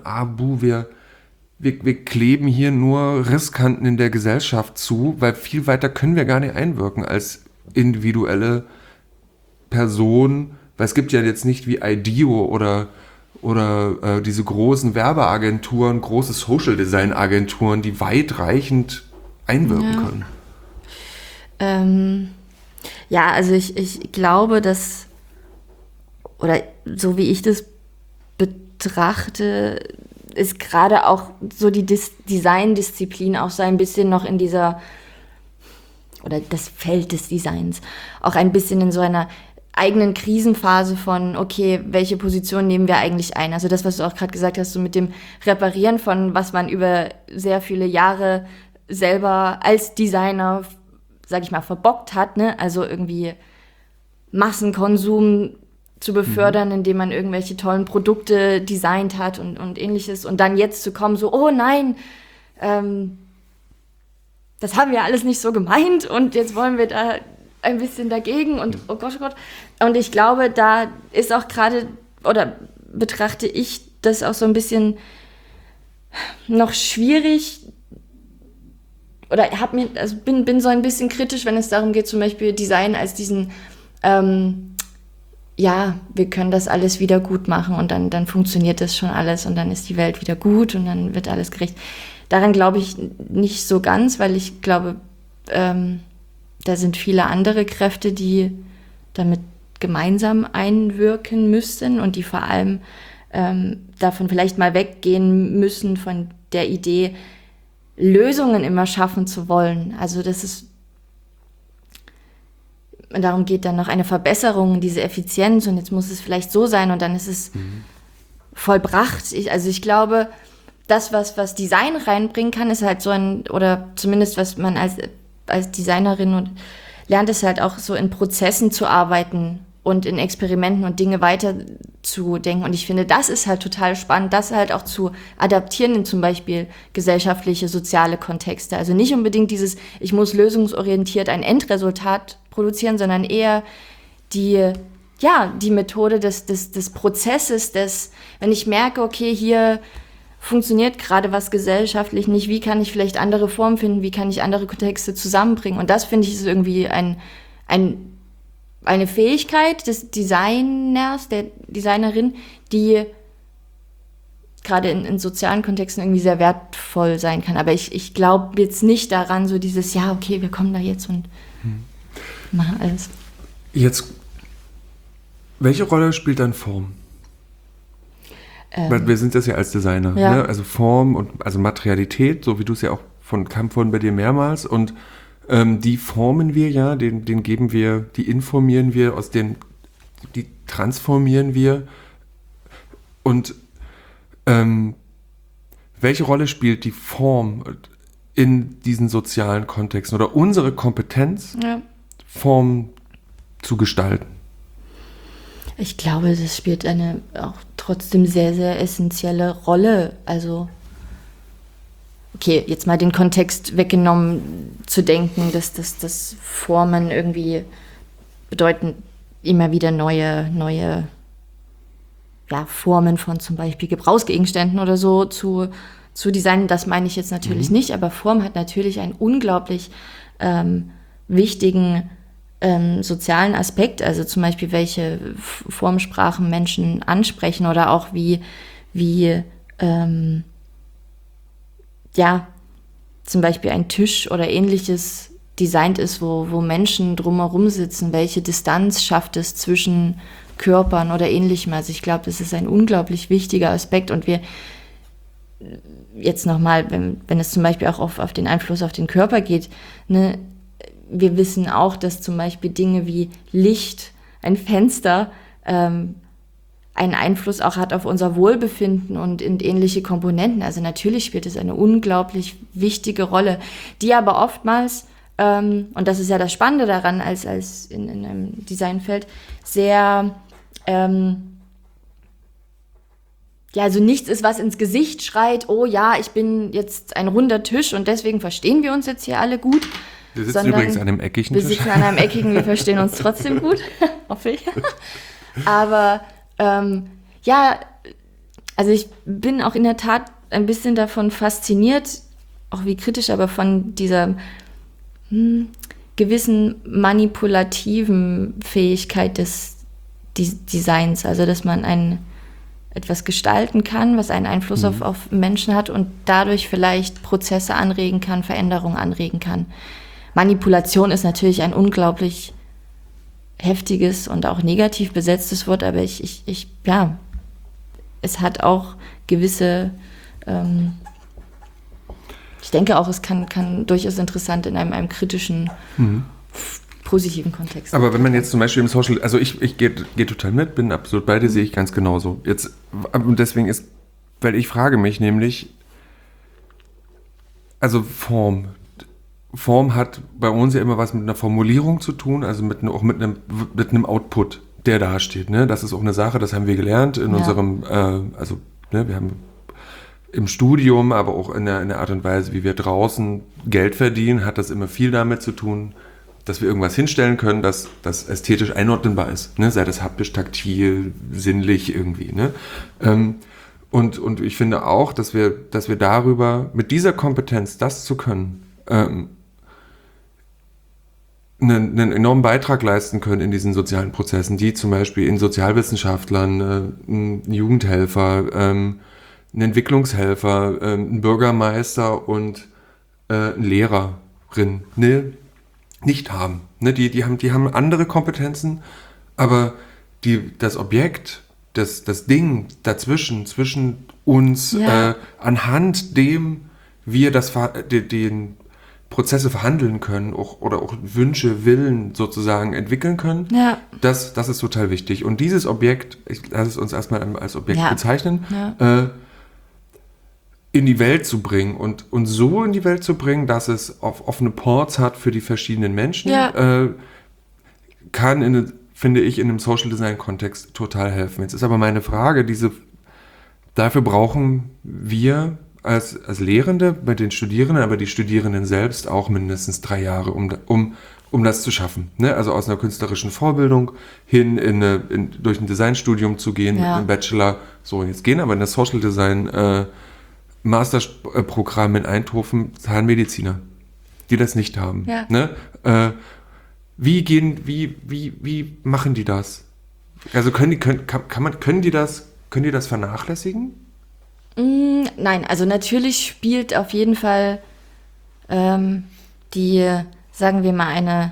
wir kleben hier nur Risskanten in der Gesellschaft zu, weil viel weiter können wir gar nicht einwirken als individuelle Personen, weil es gibt ja jetzt nicht wie IDEO oder diese großen Werbeagenturen, große Social Design Agenturen, die weitreichend einwirken können. Also ich glaube, dass, oder so wie ich das betrachte, ist gerade auch so die Design-Disziplin auch so ein bisschen noch in dieser, oder das Feld des Designs, auch ein bisschen in so einer eigenen Krisenphase von, okay, welche Position nehmen wir eigentlich ein? Also das, was du auch gerade gesagt hast, so mit dem Reparieren von, was man über sehr viele Jahre selber als Designer sag ich mal, verbockt hat, ne? Also irgendwie Massenkonsum zu befördern, indem man irgendwelche tollen Produkte designt hat und ähnliches. Und dann jetzt zu kommen, so, oh nein, das haben wir alles nicht so gemeint und jetzt wollen wir da ein bisschen dagegen und oh Gott, oh Gott. Und ich glaube, da ist auch gerade, oder betrachte ich das auch so ein bisschen noch schwierig, oder bin so ein bisschen kritisch, wenn es darum geht, zum Beispiel Design als diesen, wir können das alles wieder gut machen und dann funktioniert das schon alles und dann ist die Welt wieder gut und dann wird alles gerecht. Daran glaube ich nicht so ganz, weil ich glaube, da sind viele andere Kräfte, die damit gemeinsam einwirken müssen und die vor allem davon vielleicht mal weggehen müssen von der Idee, Lösungen immer schaffen zu wollen. Also darum geht dann noch eine Verbesserung, diese Effizienz und jetzt muss es vielleicht so sein und dann ist es vollbracht. Ich glaube, das, was Design reinbringen kann, ist halt so oder zumindest was man als Designerin lernt, es halt auch so in Prozessen zu arbeiten und in Experimenten und Dinge weiterzudenken. Und ich finde, das ist halt total spannend, das halt auch zu adaptieren in zum Beispiel gesellschaftliche, soziale Kontexte. Also nicht unbedingt ich muss lösungsorientiert ein Endresultat produzieren, sondern eher die Methode des Prozesses, wenn ich merke, okay, hier funktioniert gerade was gesellschaftlich nicht, wie kann ich vielleicht andere Formen finden, wie kann ich andere Kontexte zusammenbringen. Und das, finde ich, ist irgendwie eine Fähigkeit des Designers, der Designerin, die gerade in sozialen Kontexten irgendwie sehr wertvoll sein kann. Aber ich glaube jetzt nicht daran, so dieses, ja, okay, wir kommen da jetzt und machen alles. Jetzt, welche Rolle spielt dann Form? Weil wir sind das ja als Designer, ja. Ne? Also Form und also Materialität, so wie du es ja auch kam vorhin bei dir mehrmals und die formen wir ja, den geben wir, die informieren wir, die transformieren wir und welche Rolle spielt die Form in diesen sozialen Kontexten oder unsere Kompetenz, Form zu gestalten? Ich glaube, das spielt eine auch trotzdem sehr, sehr essentielle Rolle. Also, okay, jetzt mal den Kontext weggenommen, zu denken, dass Formen irgendwie bedeuten, immer wieder neue Formen von zum Beispiel Gebrauchsgegenständen oder so zu designen. Das meine ich jetzt natürlich nicht, aber Form hat natürlich einen unglaublich wichtigen sozialen Aspekt, also zum Beispiel welche Formsprachen Menschen ansprechen oder auch wie zum Beispiel ein Tisch oder ähnliches designt ist, wo Menschen drumherum sitzen, welche Distanz schafft es zwischen Körpern oder ähnlichem. Also ich glaube, das ist ein unglaublich wichtiger Aspekt und wir jetzt nochmal, wenn es zum Beispiel auch auf den Einfluss auf den Körper geht, ne, wir wissen auch, dass zum Beispiel Dinge wie Licht, ein Fenster, einen Einfluss auch hat auf unser Wohlbefinden und in ähnliche Komponenten. Also natürlich spielt es eine unglaublich wichtige Rolle, die aber oftmals, und das ist ja das Spannende daran, als in einem Designfeld, sehr, also nichts ist, was ins Gesicht schreit, oh ja, ich bin jetzt ein runder Tisch und deswegen verstehen wir uns jetzt hier alle gut. Wir sitzen übrigens an einem eckigen Tisch. Wir sitzen an einem eckigen, wir verstehen uns trotzdem gut, hoffe ich. Aber also ich bin auch in der Tat ein bisschen davon fasziniert, auch wie kritisch, aber von dieser gewissen manipulativen Fähigkeit des Designs. Also dass man etwas gestalten kann, was einen Einfluss auf Menschen hat und dadurch vielleicht Prozesse anregen kann, Veränderungen anregen kann. Manipulation ist natürlich ein unglaublich heftiges und auch negativ besetztes Wort, aber es hat auch gewisse, ich denke auch, es kann durchaus interessant in einem kritischen, positiven Kontext sein. Aber wenn man jetzt zum Beispiel im Social, also ich gehe total mit, bin absolut bei dir, sehe ich ganz genauso. Jetzt, und deswegen weil ich frage mich nämlich, also Form, Form hat bei uns ja immer was mit einer Formulierung zu tun, also auch mit einem Output, der da steht. Ne? Das ist auch eine Sache, das haben wir gelernt in unserem, wir haben im Studium, aber auch in der Art und Weise, wie wir draußen Geld verdienen, hat das immer viel damit zu tun, dass wir irgendwas hinstellen können, das ästhetisch einordnenbar ist. Ne? Sei das haptisch, taktil, sinnlich irgendwie. Ne? Und ich finde auch, dass wir darüber, mit dieser Kompetenz, das zu können, einen enormen Beitrag leisten können in diesen sozialen Prozessen, die zum Beispiel in Sozialwissenschaftlern, ein Jugendhelfer, ein Entwicklungshelfer, ein Bürgermeister und eine Lehrerin nicht haben. Ne? Die haben andere Kompetenzen, aber das Objekt, das Ding dazwischen, zwischen uns, anhand dem wir den Prozesse verhandeln können oder auch Wünsche, Willen sozusagen entwickeln können, das ist total wichtig. Und dieses Objekt, ich lasse es uns erstmal als Objekt bezeichnen, in die Welt zu bringen und so in die Welt zu bringen, dass es offene Ports hat für die verschiedenen Menschen, kann, finde ich, in einem Social Design Kontext total helfen. Jetzt ist aber meine Frage, dafür brauchen wir als Lehrende bei den Studierenden, aber die Studierenden selbst auch mindestens 3 Jahre, um das zu schaffen. Ne? Also aus einer künstlerischen Vorbildung hin durch ein Designstudium zu gehen, mit einem Bachelor. So, jetzt gehen aber in das Social Design Masterprogramm in Eindhoven Zahnmediziner, die das nicht haben. Ja. Ne? Wie machen die das? Also können die das vernachlässigen? Nein, also natürlich spielt auf jeden Fall sagen wir mal,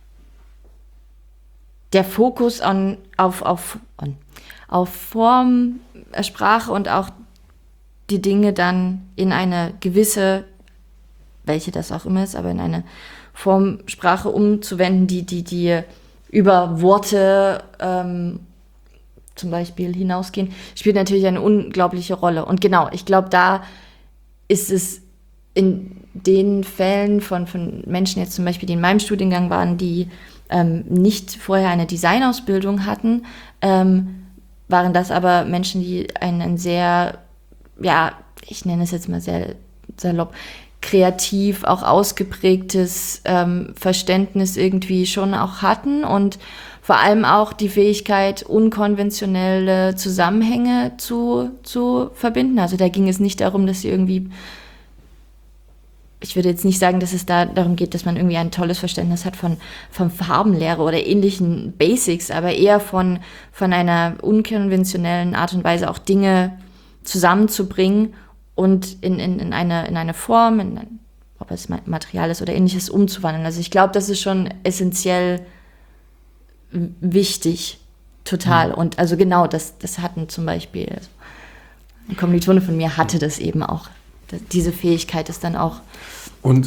der Fokus auf Form, Sprache und auch die Dinge dann in eine gewisse, welche das auch immer ist, aber in eine Formsprache umzuwenden, die über Worte zum Beispiel hinausgehen, spielt natürlich eine unglaubliche Rolle. Und genau, ich glaube, da ist es in den Fällen von Menschen jetzt zum Beispiel, die in meinem Studiengang waren, die nicht vorher eine Designausbildung hatten, waren das aber Menschen, die einen sehr, ich nenne es jetzt mal sehr salopp, kreativ, auch ausgeprägtes Verständnis irgendwie schon auch hatten und vor allem auch die Fähigkeit, unkonventionelle Zusammenhänge zu verbinden. Also da ging es nicht darum, dass sie irgendwie, ich würde jetzt nicht sagen, dass es da darum geht, dass man irgendwie ein tolles Verständnis hat von Farbenlehre oder ähnlichen Basics, aber eher von einer unkonventionellen Art und Weise auch Dinge zusammenzubringen und in eine Form, ob es Material ist oder ähnliches, umzuwandeln. Also ich glaube, das ist schon essentiell wichtig, total. Und also genau, das hatten zum Beispiel, eine Kommilitone von mir hatte das eben auch. Diese Fähigkeit ist dann auch. Und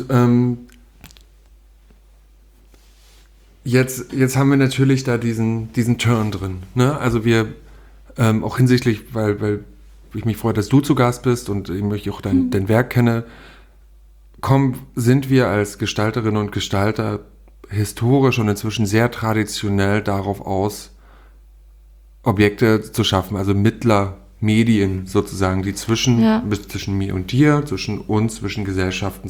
jetzt haben wir natürlich da diesen Turn drin. Ne? Also wir, auch hinsichtlich, weil ich mich freue, dass du zu Gast bist und ich auch dein Werk kenne, sind wir als Gestalterinnen und Gestalter historisch und inzwischen sehr traditionell darauf aus, Objekte zu schaffen, also Mittlermedien sozusagen, die zwischen mir und dir, zwischen uns, zwischen Gesellschaften,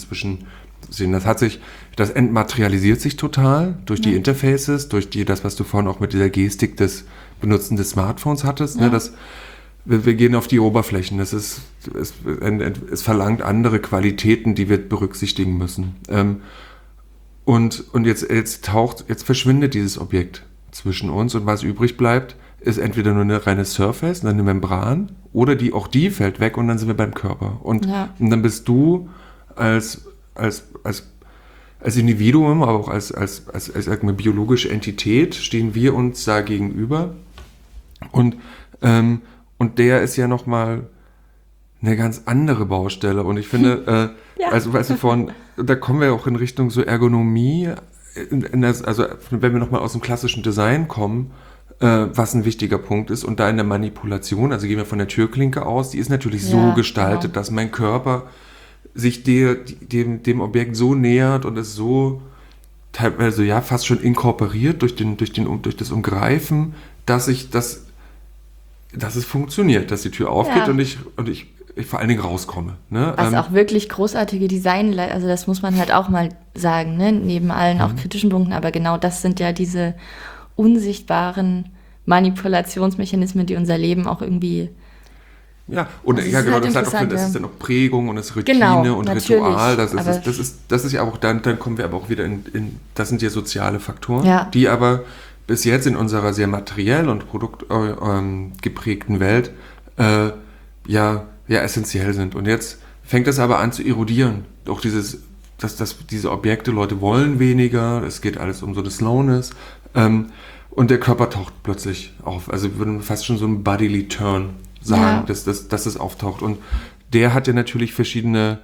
das entmaterialisiert sich total durch die Interfaces, durch das, was du vorhin auch mit dieser Gestik des Benutzen des Smartphones hattest, ne, wir gehen auf die Oberflächen, es verlangt andere Qualitäten, die wir berücksichtigen müssen. Und jetzt verschwindet dieses Objekt zwischen uns und was übrig bleibt, ist entweder nur eine reine Surface, eine Membran, oder die fällt weg und dann sind wir beim Körper. Und dann bist du als Individuum, aber auch als eine biologische Entität, stehen wir uns da gegenüber. Und der ist ja nochmal eine ganz andere Baustelle. Und ich finde, also weißt du, da kommen wir auch in Richtung so Ergonomie, also wenn wir nochmal aus dem klassischen Design kommen, was ein wichtiger Punkt ist. Und da in der Manipulation, also gehen wir von der Türklinke aus, die ist natürlich so gestaltet, dass mein Körper sich dem Objekt so nähert und es so teilweise ja fast schon inkorporiert durch das Umgreifen, dass es funktioniert, dass die Tür aufgeht Ja. und ich vor allen Dingen rauskomme. Ne? Was auch wirklich großartige Design, also das muss man halt auch mal sagen, ne? Neben allen auch kritischen Punkten, aber genau das sind ja diese unsichtbaren Manipulationsmechanismen, die unser Leben auch irgendwie. Ja, und Also ja, es ist genau, halt das interessant, ist ja. dann auch Prägung und das ist Routine Genau, und natürlich, Ritual. Das aber- ist ja auch, dann kommen wir aber auch wieder das sind ja soziale Faktoren, Ja. die aber bis jetzt in unserer sehr materiell und produktgeprägten Welt ja essentiell sind. Und jetzt fängt das aber an zu erodieren. Auch diese Objekte, Leute wollen weniger, es geht alles um so eine Slowness. Und der Körper taucht plötzlich auf. Also wir würden fast schon so einen Bodily Turn sagen, Ja. dass es auftaucht. Und der hat ja natürlich verschiedene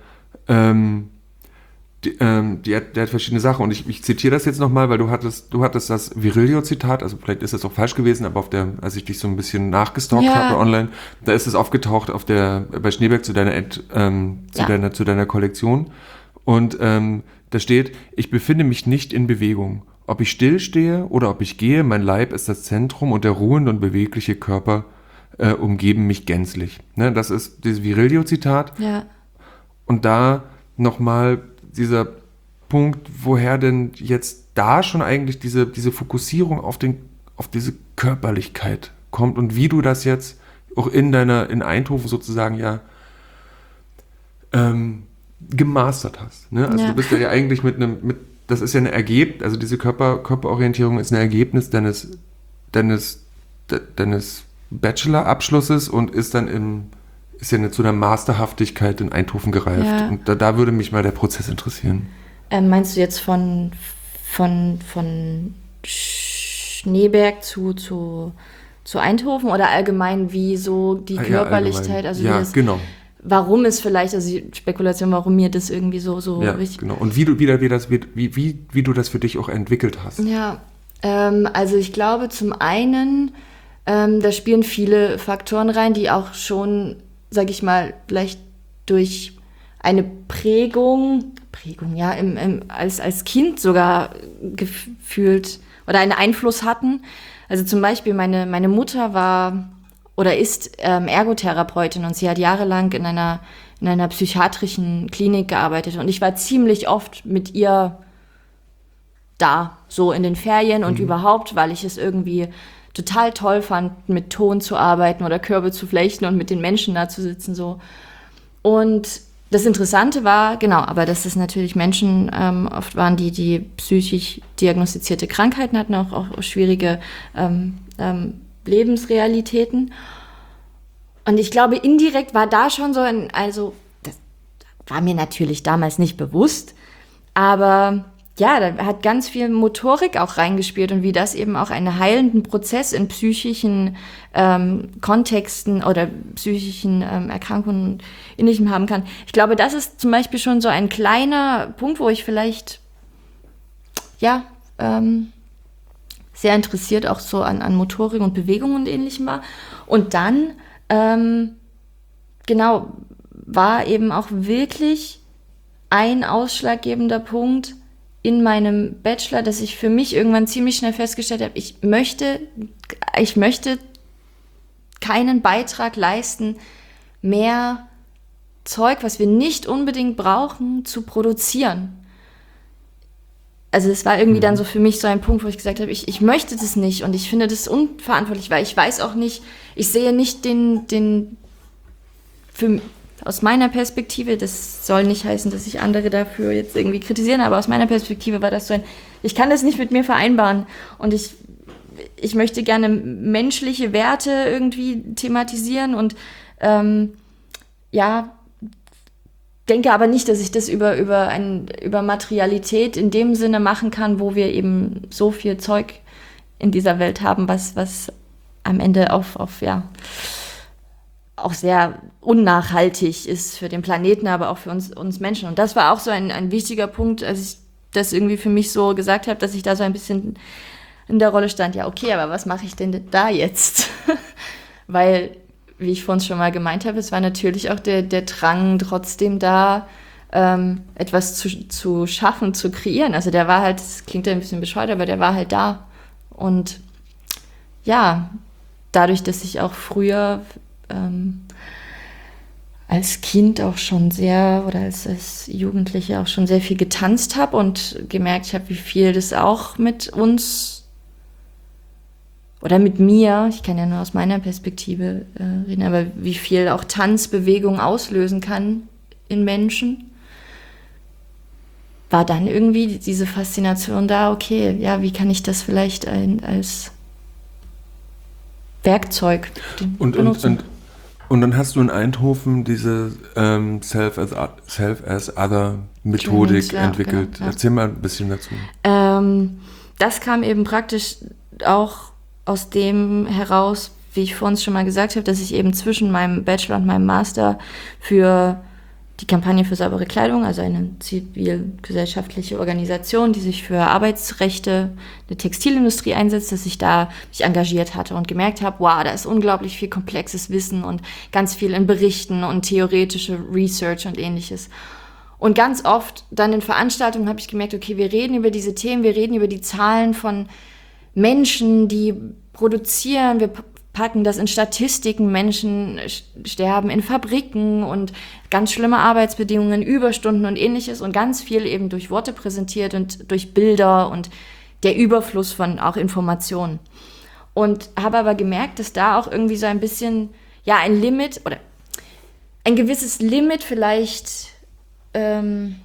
der hat verschiedene Sachen und ich zitiere das jetzt nochmal, weil du hattest das Virilio-Zitat, also vielleicht ist das auch falsch gewesen, aber als ich dich so ein bisschen nachgestalkt Ja. habe online, da ist es aufgetaucht bei Schneeberg zu deiner Kollektion und da steht, ich befinde mich nicht in Bewegung. Ob ich still stehe oder ob ich gehe, mein Leib ist das Zentrum und der ruhende und bewegliche Körper umgeben mich gänzlich. Ne, das ist dieses Virilio-Zitat. Ja. Und da nochmal dieser Punkt, woher denn jetzt da schon eigentlich diese Fokussierung auf diese Körperlichkeit kommt und wie du das jetzt auch in Eindhoven sozusagen gemastert hast. Ne? Also Ja. du bist ja eigentlich das ist ja ein Ergebnis, also diese Körperorientierung ist ein Ergebnis deines Bachelor-Abschlusses und ist dann ist ja zu einer Masterhaftigkeit in Eindhoven gereift. Ja. Und da würde mich mal der Prozess interessieren. Meinst du jetzt von Schneeberg zu Eindhoven oder allgemein, wie so die Körperlichkeit, allgemein. also Ja, genau. warum es vielleicht, also die Spekulation, warum mir das irgendwie so Ja, richtig. genau. Und wie du das für dich auch entwickelt hast. Ja, also ich glaube zum einen, da spielen viele Faktoren rein, die auch schon, sag ich mal, vielleicht durch eine Prägung, ja, als Kind sogar gefühlt oder einen Einfluss hatten. Also zum Beispiel meine Mutter war oder ist Ergotherapeutin und sie hat jahrelang in einer psychiatrischen Klinik gearbeitet und ich war ziemlich oft mit ihr da, so in den Ferien und überhaupt, weil ich es irgendwie total toll fand, mit Ton zu arbeiten oder Körbe zu flechten und mit den Menschen da zu sitzen, so. Und das Interessante war, genau, aber dass es natürlich Menschen oft waren, die psychisch diagnostizierte Krankheiten hatten, auch schwierige Lebensrealitäten. Und ich glaube, indirekt war da schon so also das war mir natürlich damals nicht bewusst, aber ja, da hat ganz viel Motorik auch reingespielt und wie das eben auch einen heilenden Prozess in psychischen Kontexten oder psychischen Erkrankungen und Ähnlichem haben kann. Ich glaube, das ist zum Beispiel schon so ein kleiner Punkt, wo ich vielleicht sehr interessiert auch so an Motorik und Bewegung und Ähnlichem war. Und dann, genau, war eben auch wirklich ein ausschlaggebender Punkt in meinem Bachelor, dass ich für mich irgendwann ziemlich schnell festgestellt habe, ich möchte keinen Beitrag leisten, mehr Zeug, was wir nicht unbedingt brauchen, zu produzieren. Also das war irgendwie dann so für mich so ein Punkt, wo ich gesagt habe, ich möchte das nicht und ich finde das unverantwortlich, weil ich weiß auch nicht, ich sehe nicht aus meiner Perspektive, das soll nicht heißen, dass ich andere dafür jetzt irgendwie kritisieren, aber aus meiner Perspektive war das so ich kann das nicht mit mir vereinbaren und ich möchte gerne menschliche Werte irgendwie thematisieren und denke aber nicht, dass ich das über Materialität in dem Sinne machen kann, wo wir eben so viel Zeug in dieser Welt haben, was am Ende auch sehr unnachhaltig ist für den Planeten, aber auch für uns Menschen. Und das war auch so ein wichtiger Punkt, als ich das irgendwie für mich so gesagt habe, dass ich da so ein bisschen in der Rolle stand, ja okay, aber was mache ich denn da jetzt? Weil, wie ich vorhin schon mal gemeint habe, es war natürlich auch der Drang trotzdem da, etwas zu schaffen, zu kreieren. Also der war halt, das klingt ja ein bisschen bescheuert, aber der war halt da. Und ja, dadurch, dass ich auch früher als Kind auch schon sehr oder als Jugendliche auch schon sehr viel getanzt habe und gemerkt habe, wie viel das auch mit uns oder mit mir, ich kann ja nur aus meiner Perspektive reden, aber wie viel auch Tanzbewegung auslösen kann in Menschen, war dann irgendwie diese Faszination da, okay, ja, wie kann ich das vielleicht als Werkzeug benutzen? Und dann hast du in Eindhoven diese Self-as-Other-Methodik entwickelt. Genau, ja. Erzähl mal ein bisschen dazu. Das kam eben praktisch auch aus dem heraus, wie ich vorhin schon mal gesagt habe, dass ich eben zwischen meinem Bachelor und meinem Master für die Kampagne für saubere Kleidung, also eine zivilgesellschaftliche Organisation, die sich für Arbeitsrechte der Textilindustrie einsetzt, dass ich da mich engagiert hatte und gemerkt habe, wow, da ist unglaublich viel komplexes Wissen und ganz viel in Berichten und theoretische Research und ähnliches. Und ganz oft dann in Veranstaltungen habe ich gemerkt, okay, wir reden über diese Themen, wir reden über die Zahlen von Menschen, die produzieren, wir packen das in Statistiken, Menschen sterben in Fabriken und ganz schlimme Arbeitsbedingungen, Überstunden und ähnliches und ganz viel eben durch Worte präsentiert und durch Bilder und der Überfluss von auch Informationen. Und habe aber gemerkt, dass da auch irgendwie so ein bisschen, ja, ein Limit oder ein gewisses Limit vielleicht an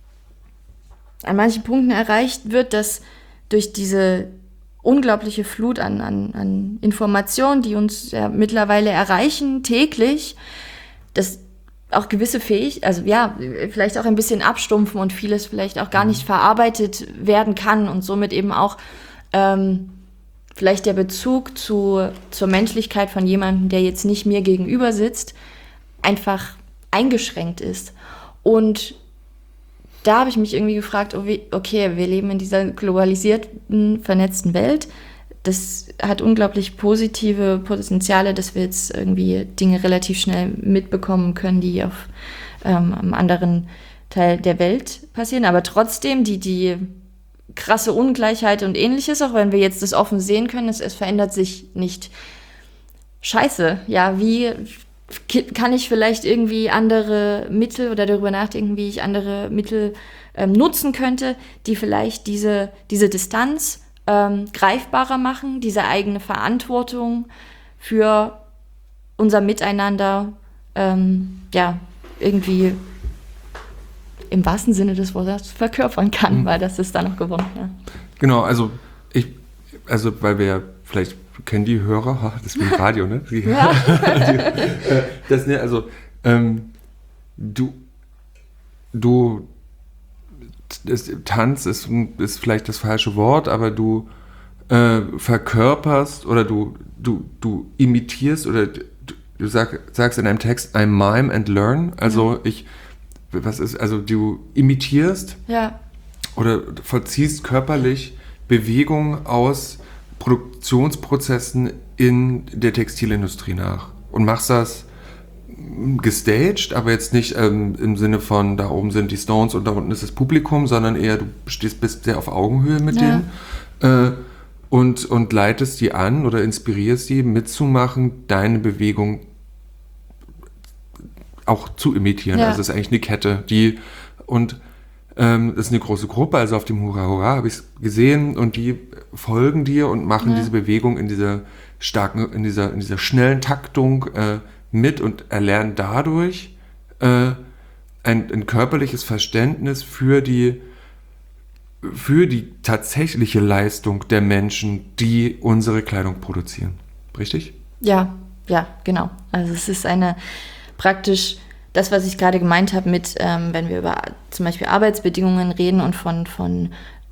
manchen Punkten erreicht wird, dass durch diese unglaubliche Flut an Informationen, die uns ja mittlerweile erreichen, täglich, dass auch gewisse also ja, vielleicht auch ein bisschen abstumpfen und vieles vielleicht auch gar nicht verarbeitet werden kann und somit eben auch vielleicht der Bezug zur Menschlichkeit von jemandem, der jetzt nicht mir gegenüber sitzt, einfach eingeschränkt ist. Und da habe ich mich irgendwie gefragt, okay, wir leben in dieser globalisierten, vernetzten Welt. Das hat unglaublich positive Potenziale, dass wir jetzt irgendwie Dinge relativ schnell mitbekommen können, die auf einem anderen Teil der Welt passieren. Aber trotzdem, die krasse Ungleichheit und Ähnliches, auch wenn wir jetzt das offen sehen können, es verändert sich nicht. Scheiße, ja, wie kann ich vielleicht irgendwie andere Mittel oder darüber nachdenken, wie ich andere Mittel nutzen könnte, die vielleicht diese Distanz greifbarer machen, diese eigene Verantwortung für unser Miteinander ja, irgendwie im wahrsten Sinne des Wortes verkörpern kann, weil das ist da noch gewonnen. Ja. Genau, also weil wir ja vielleicht kennen die Hörer, deswegen Radio, ne? Ja. Tanz ist vielleicht das falsche Wort, aber du verkörperst oder du imitierst oder du sagst in einem Text, I mime and learn, also du imitierst oder vollziehst körperlich Bewegung aus Produktionsprozessen in der Textilindustrie nach und machst das gestaged, aber jetzt nicht im Sinne von, da oben sind die Stones und da unten ist das Publikum, sondern eher, du bist sehr auf Augenhöhe mit denen und leitest die an oder inspirierst die mitzumachen, deine Bewegung auch zu imitieren. Ja. Also es ist eigentlich eine Kette, das ist eine große Gruppe, also auf dem Hurra Hurra habe ich es gesehen und die folgen dir und machen diese Bewegung in dieser schnellen Taktung mit und erlernen dadurch ein körperliches Verständnis für die tatsächliche Leistung der Menschen, die unsere Kleidung produzieren. Richtig? Ja, genau. Also es ist praktisch das, was ich gerade gemeint habe mit, wenn wir über zum Beispiel Arbeitsbedingungen reden und von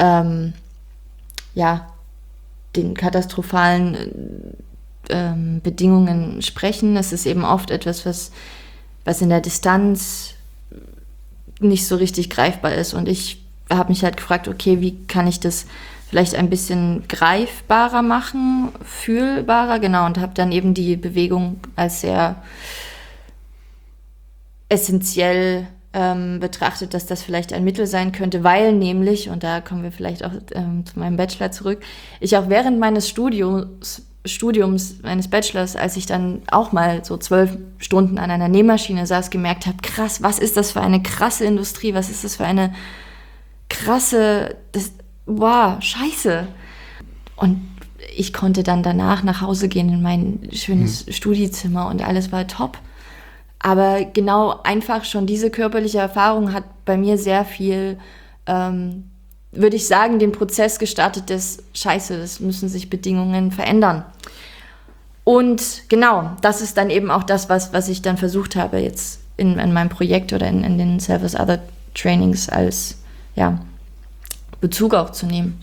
den katastrophalen Bedingungen sprechen. Das ist eben oft etwas, was in der Distanz nicht so richtig greifbar ist. Und ich habe mich halt gefragt, okay, wie kann ich das vielleicht ein bisschen greifbarer machen, fühlbarer, genau, und habe dann eben die Bewegung als sehr essentiell betrachtet, dass das vielleicht ein Mittel sein könnte, weil nämlich, und da kommen wir vielleicht auch zu meinem Bachelor zurück, ich auch während meines Studiums meines Bachelors, als ich dann auch mal so 12 Stunden an einer Nähmaschine saß, gemerkt habe, krass, was ist das für eine krasse Industrie, was ist das für eine krasse, wow, scheiße. Und ich konnte dann danach nach Hause gehen in mein schönes Studiezimmer und alles war top. Aber genau einfach schon diese körperliche Erfahrung hat bei mir sehr viel, würde ich sagen, den Prozess gestartet des Scheiße, es müssen sich Bedingungen verändern. Und genau, das ist dann eben auch das, was ich dann versucht habe, jetzt in meinem Projekt oder in den Self as Other Trainings als Bezug auch zu nehmen.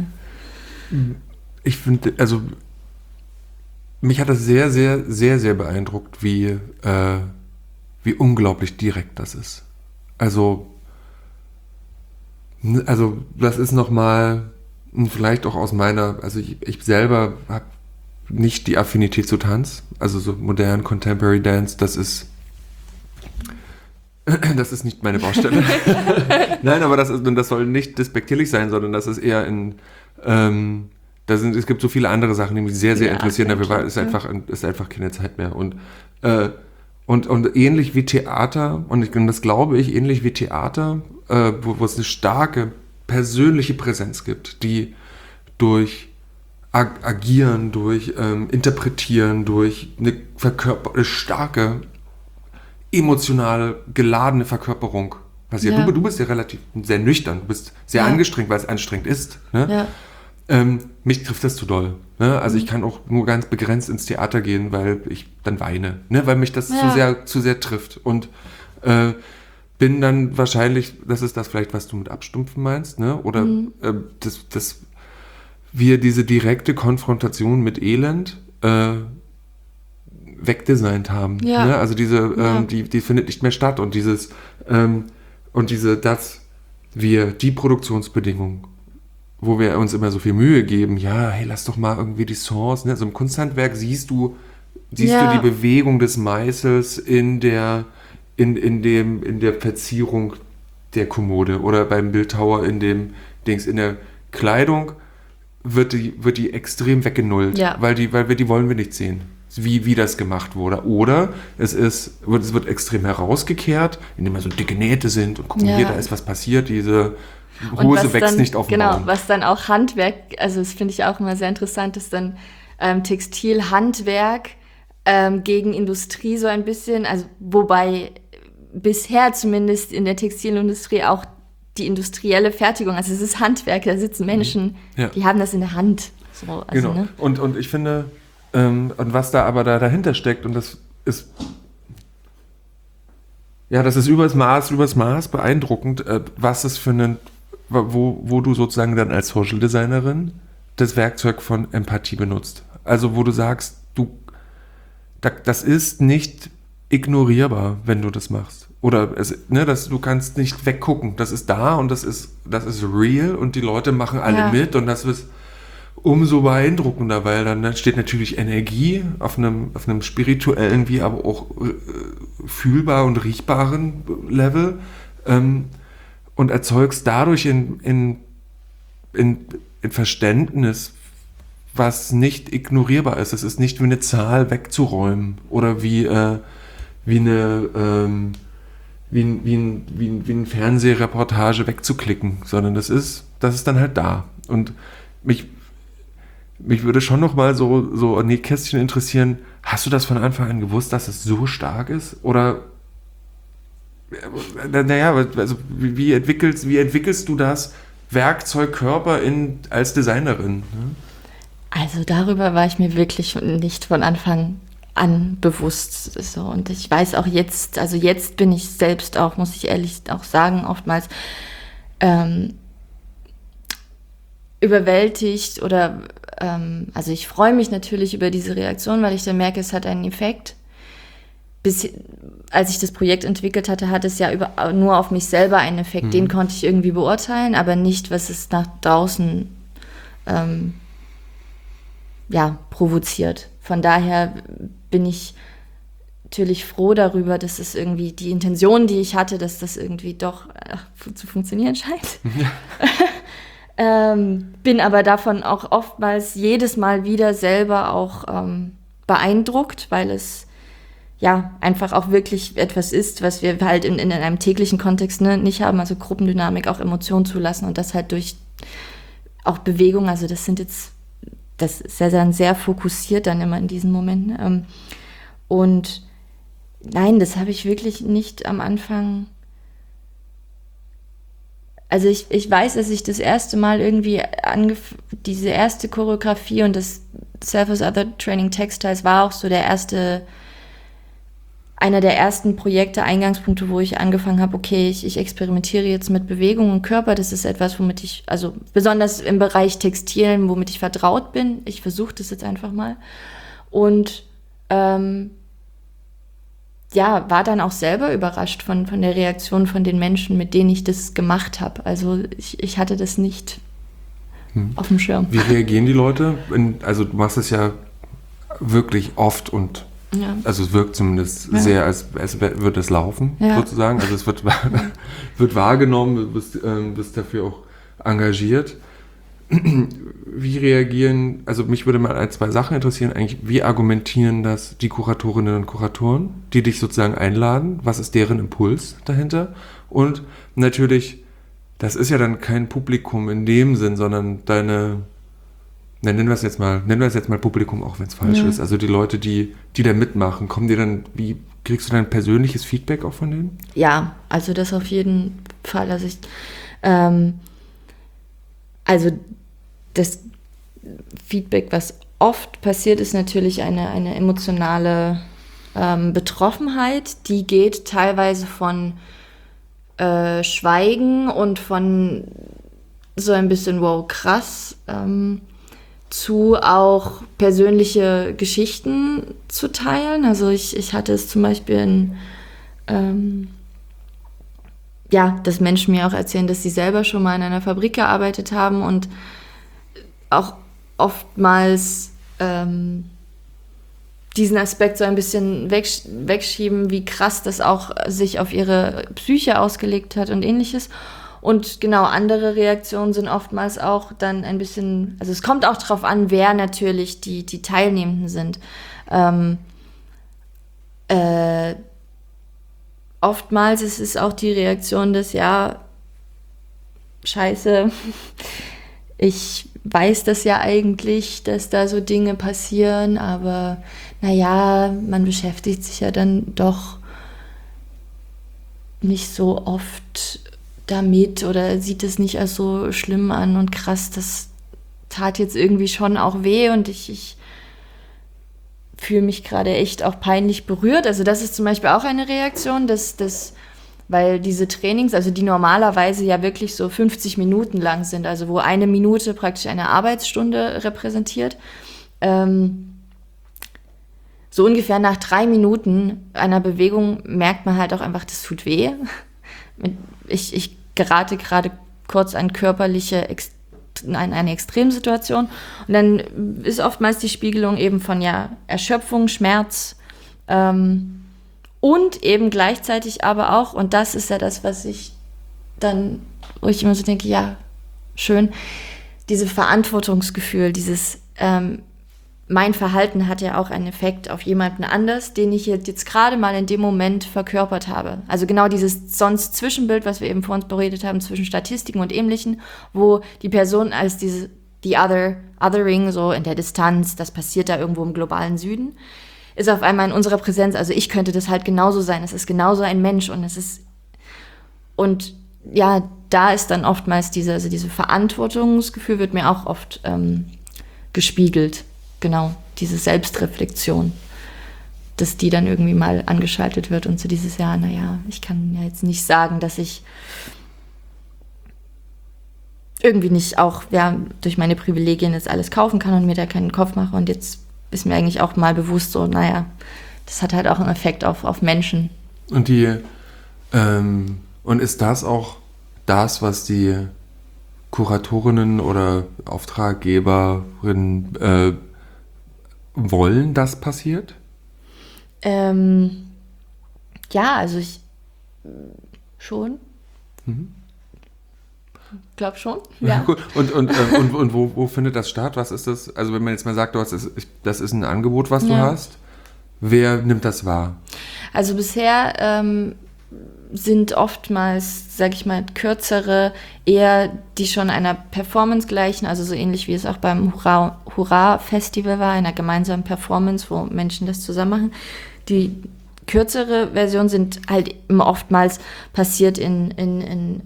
Ich finde, also mich hat das sehr, sehr, sehr, sehr beeindruckt, wie unglaublich direkt das ist. Also das ist nochmal, vielleicht auch aus meiner, also ich selber habe nicht die Affinität zu Tanz, also so modern Contemporary Dance, das ist nicht meine Baustelle. Nein, aber das soll nicht despektierlich sein, sondern das ist eher es gibt so viele andere Sachen, die mich sehr, sehr interessieren, dafür ist einfach keine Zeit mehr. Und ähnlich wie Theater, und das glaube ich, ähnlich wie Theater, wo es eine starke persönliche Präsenz gibt, die durch Agieren, durch Interpretieren, durch eine starke, emotional geladene Verkörperung passiert. Ja. Du bist ja relativ sehr nüchtern, du bist sehr angestrengt, weil es anstrengend ist. Ne? Ja. Mich trifft das zu doll. Ne? Also ich kann auch nur ganz begrenzt ins Theater gehen, weil ich dann weine, ne? Weil mich das zu sehr trifft. Und bin dann wahrscheinlich, das ist das vielleicht, was du mit Abstumpfen meinst, ne? Oder dass wir diese direkte Konfrontation mit Elend wegdesignt haben. Ja. Ne? Also die findet nicht mehr statt. Und dass wir die Produktionsbedingungen, wo wir uns immer so viel Mühe geben, hey, lass doch mal irgendwie die Source, ne? Also im Kunsthandwerk siehst du die Bewegung des Meißels in der Verzierung der Kommode oder beim Bildhauer in der Kleidung wird die extrem weggenullt, weil die wollen wir nicht sehen, wie das gemacht wurde. Oder es wird extrem herausgekehrt, indem so dicke Nähte sind und gucken, hier, da ist was passiert, diese Hose wächst dann, nicht auf dem Baum. Genau, was dann auch Handwerk, also das finde ich auch immer sehr interessant, ist dann Textilhandwerk gegen Industrie so ein bisschen, also wobei bisher zumindest in der Textilindustrie auch die industrielle Fertigung, also es ist Handwerk, da sitzen Menschen, die haben das in der Hand. So, also, genau, ne? Und ich finde, und was da aber dahinter steckt, und das ist übers Maß beeindruckend, was es für wo du sozusagen dann als Social Designerin das Werkzeug von Empathie benutzt. Also wo du sagst, das ist nicht ignorierbar, wenn du das machst. Oder du kannst nicht weggucken. Das ist da und das ist real und die Leute machen alle mit und das ist umso beeindruckender, weil dann steht natürlich Energie auf einem spirituellen, wie aber auch fühlbar und riechbaren Level und erzeugst dadurch in Verständnis, was nicht ignorierbar ist. Es ist nicht wie eine Zahl wegzuräumen oder wie eine Fernsehreportage wegzuklicken, sondern das ist dann halt da. Und mich würde schon noch mal so an die Kästchen interessieren, hast du das von Anfang an gewusst, dass es so stark ist? Oder also wie entwickelst du das Werkzeugkörper als Designerin? Ne? Also darüber war ich mir wirklich nicht von Anfang an bewusst. So. Und ich weiß auch jetzt, also jetzt bin ich selbst auch, muss ich ehrlich auch sagen, oftmals überwältigt oder also ich freue mich natürlich über diese Reaktion, weil ich dann merke, es hat einen Effekt. Als ich das Projekt entwickelt hatte, hat es ja nur auf mich selber einen Effekt. Den konnte ich irgendwie beurteilen, aber nicht, was es nach draußen provoziert. Von daher bin ich natürlich froh darüber, dass es irgendwie die Intention, die ich hatte, dass das irgendwie doch zu funktionieren scheint. Bin aber davon auch oftmals jedes Mal wieder selber auch beeindruckt, weil es ja einfach auch wirklich etwas ist, was wir halt in einem täglichen Kontext nicht haben, also Gruppendynamik, auch Emotionen zulassen und das halt durch auch Bewegung, also das ist ja dann sehr fokussiert dann immer in diesen Momenten. Und nein, das habe ich wirklich nicht am Anfang. Also ich weiß, dass ich das erste Mal irgendwie diese erste Choreografie und das Self as Other Training Textiles war auch so einer der ersten Projekte, Eingangspunkte, wo ich angefangen habe, okay, ich experimentiere jetzt mit Bewegung und Körper. Das ist etwas, womit ich, also besonders im Bereich Textilien, womit ich vertraut bin. Ich versuche das jetzt einfach mal. Und war dann auch selber überrascht von der Reaktion von den Menschen, mit denen ich das gemacht habe. Also ich hatte das nicht auf dem Schirm. Wie reagieren die Leute? Also du machst es ja wirklich oft und also es wirkt zumindest sehr, als würde es laufen, sozusagen. Also es wird wahrgenommen, du bist dafür auch engagiert. Wie reagieren, also mich würde mal ein, zwei Sachen interessieren, eigentlich, wie argumentieren das die Kuratorinnen und Kuratoren, die dich sozusagen einladen? Was ist deren Impuls dahinter? Und natürlich, das ist ja dann kein Publikum in dem Sinn, sondern nennen wir es jetzt mal Publikum, auch wenn es falsch ist. Also die Leute, die da mitmachen, kommen dir dann, wie kriegst du dann persönliches Feedback auch von denen? Ja, also das auf jeden Fall. Also das Feedback, was oft passiert, ist natürlich eine emotionale Betroffenheit. Die geht teilweise von Schweigen und von so ein bisschen wow, krass, zu auch persönliche Geschichten zu teilen. Also ich hatte es zum Beispiel dass Menschen mir auch erzählen, dass sie selber schon mal in einer Fabrik gearbeitet haben und auch oftmals diesen Aspekt so ein bisschen wegschieben, wie krass das auch sich auf ihre Psyche ausgelegt hat und ähnliches. Und genau, andere Reaktionen sind oftmals auch dann ein bisschen, also es kommt auch drauf an, wer natürlich die Teilnehmenden sind. Oftmals ist es auch die Reaktion des, scheiße, ich weiß das ja eigentlich, dass da so Dinge passieren, aber man beschäftigt sich ja dann doch nicht so oft damit oder sieht es nicht als so schlimm an und krass, das tat jetzt irgendwie schon auch weh und ich fühle mich gerade echt auch peinlich berührt. Also das ist zum Beispiel auch eine Reaktion, weil diese Trainings, also die normalerweise ja wirklich so 50 Minuten lang sind, also wo eine Minute praktisch eine Arbeitsstunde repräsentiert, so ungefähr nach 3 Minuten einer Bewegung merkt man halt auch einfach, das tut weh. Ich gerate gerade kurz an eine Extremsituation und dann ist oftmals die Spiegelung eben von Erschöpfung, Schmerz und eben gleichzeitig aber auch, und das ist ja das, wo ich immer so denke, schön, dieses Verantwortungsgefühl, mein Verhalten hat ja auch einen Effekt auf jemanden anders, den ich jetzt gerade mal in dem Moment verkörpert habe. Also genau dieses sonst Zwischenbild, was wir eben vor uns beredet haben, zwischen Statistiken und Ähnlichen, wo die Person als Othering, so in der Distanz, das passiert da irgendwo im globalen Süden, ist auf einmal in unserer Präsenz, also ich könnte das halt genauso sein, es ist genauso ein Mensch und da ist dann oftmals diese Verantwortungsgefühl wird mir auch oft gespiegelt. Genau, diese Selbstreflexion, dass die dann irgendwie mal angeschaltet wird und so dieses ich kann ja jetzt nicht sagen, dass ich irgendwie nicht auch durch meine Privilegien jetzt alles kaufen kann und mir da keinen Kopf mache und jetzt ist mir eigentlich auch mal bewusst so, das hat halt auch einen Effekt auf Menschen. Und und ist das auch das, was die Kuratorinnen oder Auftraggeberinnen wollen, das passiert? Ja, also ich schon. Ich glaube schon. Ja. Cool. Und wo findet das statt? Was ist das? Also wenn man jetzt mal sagt, das ist ein Angebot, was du hast, wer nimmt das wahr? Also bisher sind oftmals, sag ich mal, kürzere, eher die schon einer Performance gleichen, also so ähnlich wie es auch beim Hurra-Festival war, einer gemeinsamen Performance, wo Menschen das zusammen machen. Die kürzere Version sind halt immer oftmals passiert in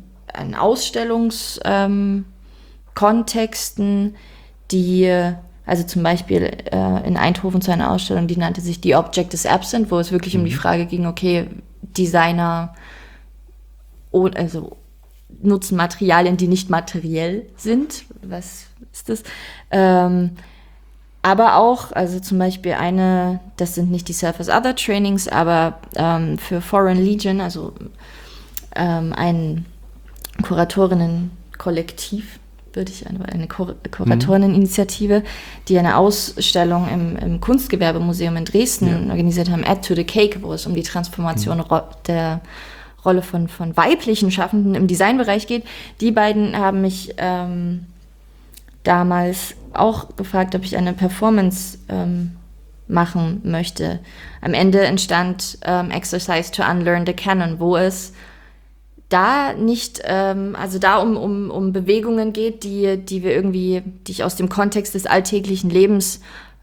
Ausstellungskontexten, also zum Beispiel in Eindhoven zu einer Ausstellung, die nannte sich The Object is Absent, wo es wirklich um die Frage ging, okay, Designer nutzen Materialien, die nicht materiell sind. Was ist das? Aber auch, also zum Beispiel das sind nicht die Self as Other Trainings, aber für Foreign Legion, also ein Kuratorinnen-Kollektiv, eine Kuratorinnen-Initiative, die eine Ausstellung im Kunstgewerbemuseum in Dresden organisiert haben, Add to the Cake, wo es um die Transformation der Rolle von weiblichen Schaffenden im Designbereich geht. Die beiden haben mich damals auch gefragt, ob ich eine Performance machen möchte. Am Ende entstand Exercise to Unlearn the Canon, wo es da nicht, um Bewegungen geht, die ich aus dem Kontext des alltäglichen Lebens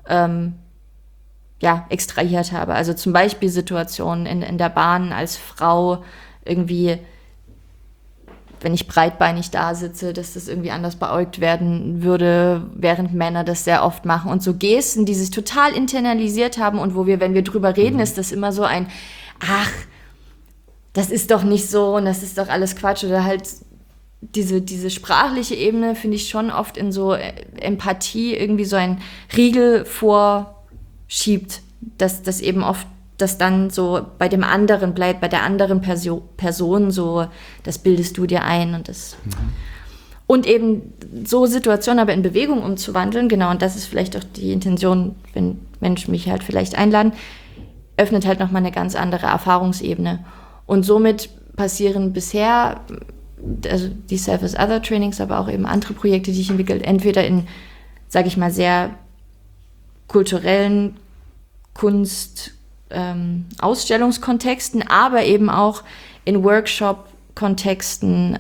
extrahiert habe. Also zum Beispiel Situationen in der Bahn als Frau irgendwie, wenn ich breitbeinig da sitze, dass das irgendwie anders beäugt werden würde, während Männer das sehr oft machen. Und so Gesten, die sich total internalisiert haben und wenn wir drüber reden, ist das immer so das ist doch nicht so und das ist doch alles Quatsch. Oder halt diese sprachliche Ebene finde ich schon oft in so Empathie irgendwie so ein Riegel vorschiebt, dass eben oft das dann so bei dem anderen bleibt, bei der anderen Person so, das bildest du dir ein und das. Und eben so Situationen aber in Bewegung umzuwandeln, genau, und das ist vielleicht auch die Intention, wenn Menschen mich halt vielleicht einladen, öffnet halt nochmal eine ganz andere Erfahrungsebene. Und somit passieren bisher, also die Self as Other Trainings, aber auch eben andere Projekte, die ich entwickle, entweder in, sage ich mal, sehr kulturellen Ausstellungskontexten, aber eben auch in Workshop-Kontexten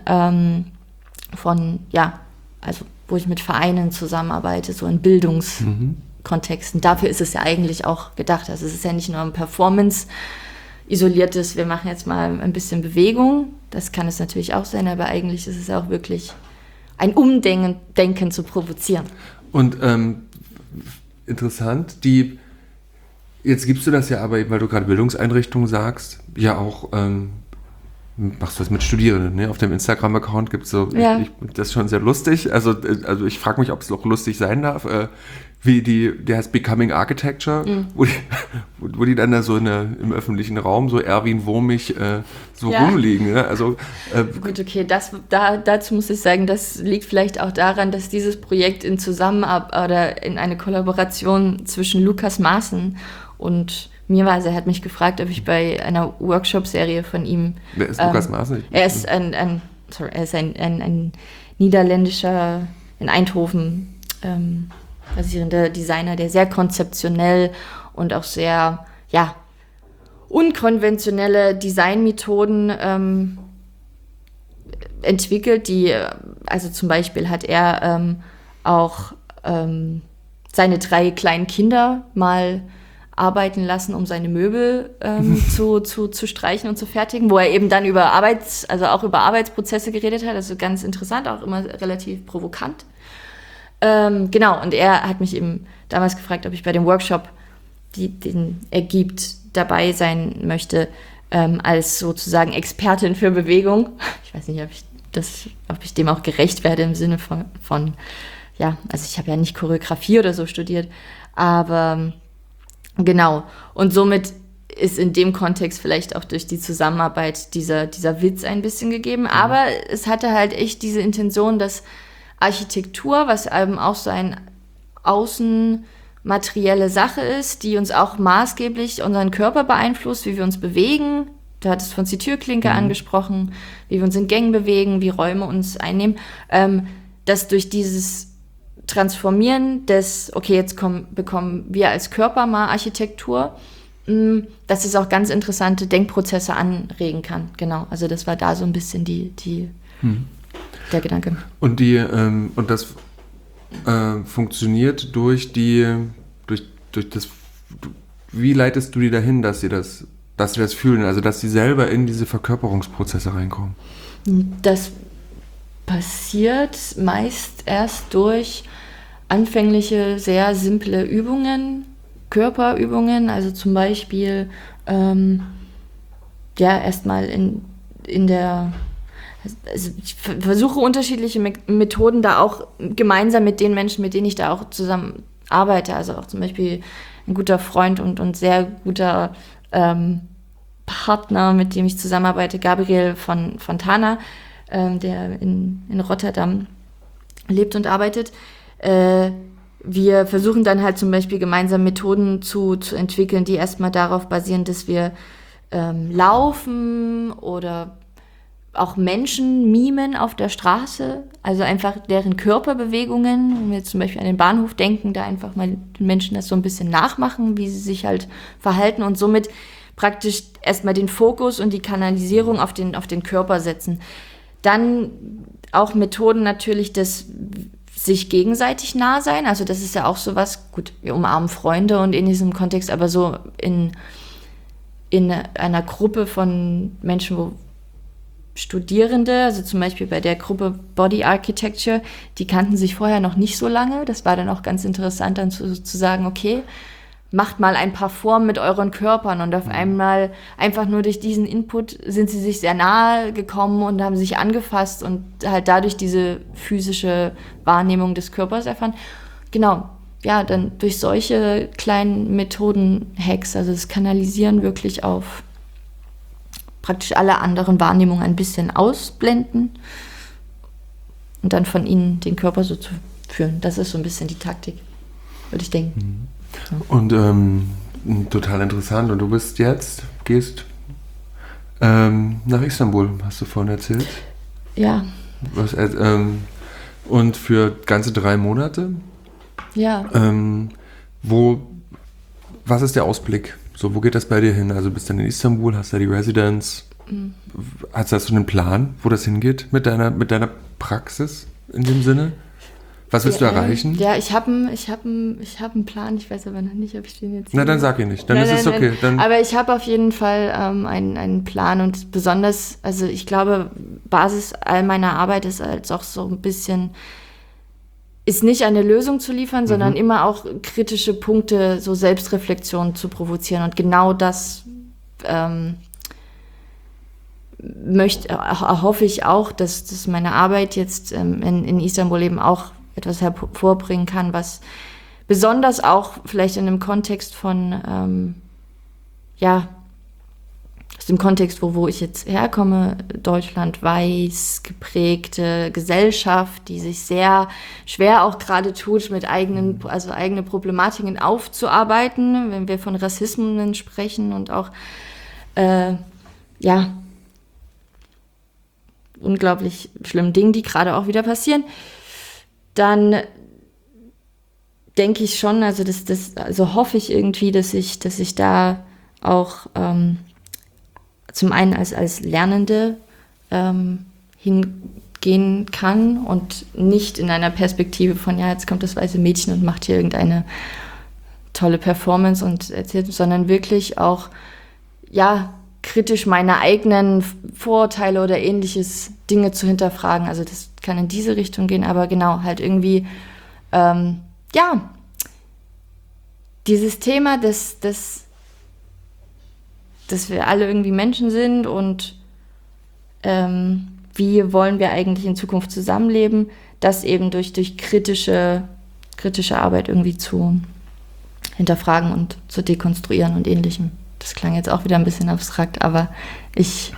wo ich mit Vereinen zusammenarbeite, so in Bildungskontexten. Dafür ist es ja eigentlich auch gedacht. Also es ist ja nicht nur ein Performance-isoliertes, wir machen jetzt mal ein bisschen Bewegung. Das kann es natürlich auch sein, aber eigentlich ist es auch wirklich ein Umdenken zu provozieren. Und interessant, jetzt gibst du das ja aber eben, weil du gerade Bildungseinrichtungen sagst, ja auch, machst du das mit Studierenden, ne? Auf dem Instagram-Account gibt es so, das ist schon sehr lustig, also ich frage mich, ob es auch lustig sein darf, der heißt Becoming Architecture, wo die dann da so im öffentlichen Raum so Erwin Wurmig rumliegen. Ne? Also, gut, okay, dazu muss ich sagen, das liegt vielleicht auch daran, dass dieses Projekt in Zusammenarbeit oder in eine Kollaboration zwischen Lukas Maaßen und mir war. Also er hat mich gefragt, ob ich bei einer Workshop-Serie von ihm... Wer ist Lukas Maaßen? Er ist ein niederländischer, in Eindhoven basierender Designer, der sehr konzeptionell und auch sehr, unkonventionelle Designmethoden entwickelt, also zum Beispiel hat er auch seine 3 kleinen Kinder mal arbeiten lassen, um seine Möbel zu streichen und zu fertigen, wo er eben dann über Arbeitsprozesse geredet hat, also ganz interessant, auch immer relativ provokant. Genau, und er hat mich eben damals gefragt, ob ich bei dem Workshop, den er gibt, dabei sein möchte, als sozusagen Expertin für Bewegung. Ich weiß nicht, ob ich dem auch gerecht werde im Sinne von also ich habe ja nicht Choreografie oder so studiert, aber genau. Und somit ist in dem Kontext vielleicht auch durch die Zusammenarbeit dieser Witz ein bisschen gegeben. Aber es hatte halt echt diese Intention, dass Architektur, was eben auch so ein materielle Sache ist, die uns auch maßgeblich unseren Körper beeinflusst, wie wir uns bewegen. Du hattest von die Türklinke angesprochen, wie wir uns in Gängen bewegen, wie Räume uns einnehmen. Dass durch dieses Transformieren des, okay, jetzt bekommen wir als Körper mal Architektur, dass es auch ganz interessante Denkprozesse anregen kann. Genau, also das war da so ein bisschen der Gedanke. Und das funktioniert durch das, wie leitest du die dahin, dass sie das fühlen, also dass sie selber in diese Verkörperungsprozesse reinkommen? Das passiert meist erst durch anfängliche, sehr simple Übungen, Körperübungen, also zum Beispiel erstmal in der, also ich versuche unterschiedliche Methoden da auch gemeinsam mit den Menschen, mit denen ich da auch zusammen arbeite, also auch zum Beispiel ein guter Freund und sehr guter Partner, mit dem ich zusammenarbeite, Gabriel von Fontana, der in Rotterdam lebt und arbeitet. Wir versuchen dann halt zum Beispiel gemeinsam Methoden zu entwickeln, die erstmal darauf basieren, dass wir laufen oder auch Menschen mimen auf der Straße, also einfach deren Körperbewegungen, wenn wir jetzt zum Beispiel an den Bahnhof denken, da einfach mal den Menschen das so ein bisschen nachmachen, wie sie sich halt verhalten und somit praktisch erstmal den Fokus und die Kanalisierung auf den Körper setzen. Dann auch Methoden natürlich des sich gegenseitig nah sein, also das ist ja auch sowas, gut, wir umarmen Freunde und in diesem Kontext, aber so in einer Gruppe von Menschen, wo Studierende, also zum Beispiel bei der Gruppe Body Architecture, die kannten sich vorher noch nicht so lange, das war dann auch ganz interessant, dann zu sagen, okay, macht mal ein paar Formen mit euren Körpern und auf einmal einfach nur durch diesen Input sind sie sich sehr nahe gekommen und haben sich angefasst und halt dadurch diese physische Wahrnehmung des Körpers erfahren. Genau, ja, dann durch solche kleinen Methoden-Hacks, also das Kanalisieren wirklich auf praktisch alle anderen Wahrnehmungen ein bisschen ausblenden und dann von ihnen den Körper so zu fühlen. Das ist so ein bisschen die Taktik, würde ich denken. Ja. Und total interessant. Und du gehst nach Istanbul, hast du vorhin erzählt? Ja. Und für ganze 3 Monate? Ja. Was ist der Ausblick? So, wo geht das bei dir hin? Also bist du dann in Istanbul, hast da die Residenz? Hast du einen Plan, wo das hingeht mit deiner Praxis in dem Sinne? Was willst du erreichen? Ja, ich hab einen Plan, ich weiß aber noch nicht, ob ich den jetzt... Na, dann sag ihn nicht, dann ist es okay. Dann aber ich habe auf jeden Fall einen Plan und besonders, also ich glaube, Basis all meiner Arbeit ist halt auch so ein bisschen, ist nicht eine Lösung zu liefern, sondern immer auch kritische Punkte, so Selbstreflexion zu provozieren und genau das hoffe ich auch, dass meine Arbeit jetzt in Istanbul eben auch etwas hervorbringen kann, was besonders auch vielleicht in dem Kontext von, aus dem Kontext, wo ich jetzt herkomme, Deutschland, weiß geprägte Gesellschaft, die sich sehr schwer auch gerade tut, mit eigene Problematiken aufzuarbeiten, wenn wir von Rassismen sprechen und auch, unglaublich schlimmen Dingen, die gerade auch wieder passieren, dann denke ich schon, also hoffe ich irgendwie, dass ich da auch zum einen als Lernende hingehen kann und nicht in einer Perspektive von, ja, jetzt kommt das weiße Mädchen und macht hier irgendeine tolle Performance und erzählt, sondern wirklich auch, ja, kritisch meine eigenen Vorurteile oder ähnliches Dinge zu hinterfragen. Also das kann in diese Richtung gehen, aber genau, halt irgendwie, dieses Thema, dass wir alle irgendwie Menschen sind und wie wollen wir eigentlich in Zukunft zusammenleben, das eben durch kritische Arbeit irgendwie zu hinterfragen und zu dekonstruieren und Ähnlichem. Das klang jetzt auch wieder ein bisschen abstrakt, aber ich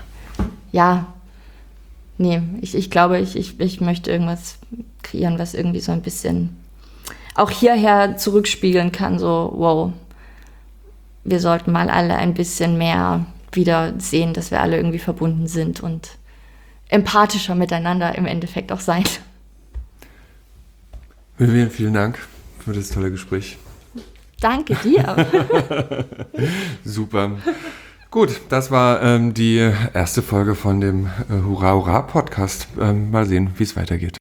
glaube, ich möchte irgendwas kreieren, was irgendwie so ein bisschen auch hierher zurückspiegeln kann, so wow, wir sollten mal alle ein bisschen mehr wieder sehen, dass wir alle irgendwie verbunden sind und empathischer miteinander im Endeffekt auch sein. Vivian, vielen Dank für das tolle Gespräch. Danke dir. Super. Gut, das war die erste Folge von dem Hurra Hurra Podcast. Mal sehen, wie es weitergeht.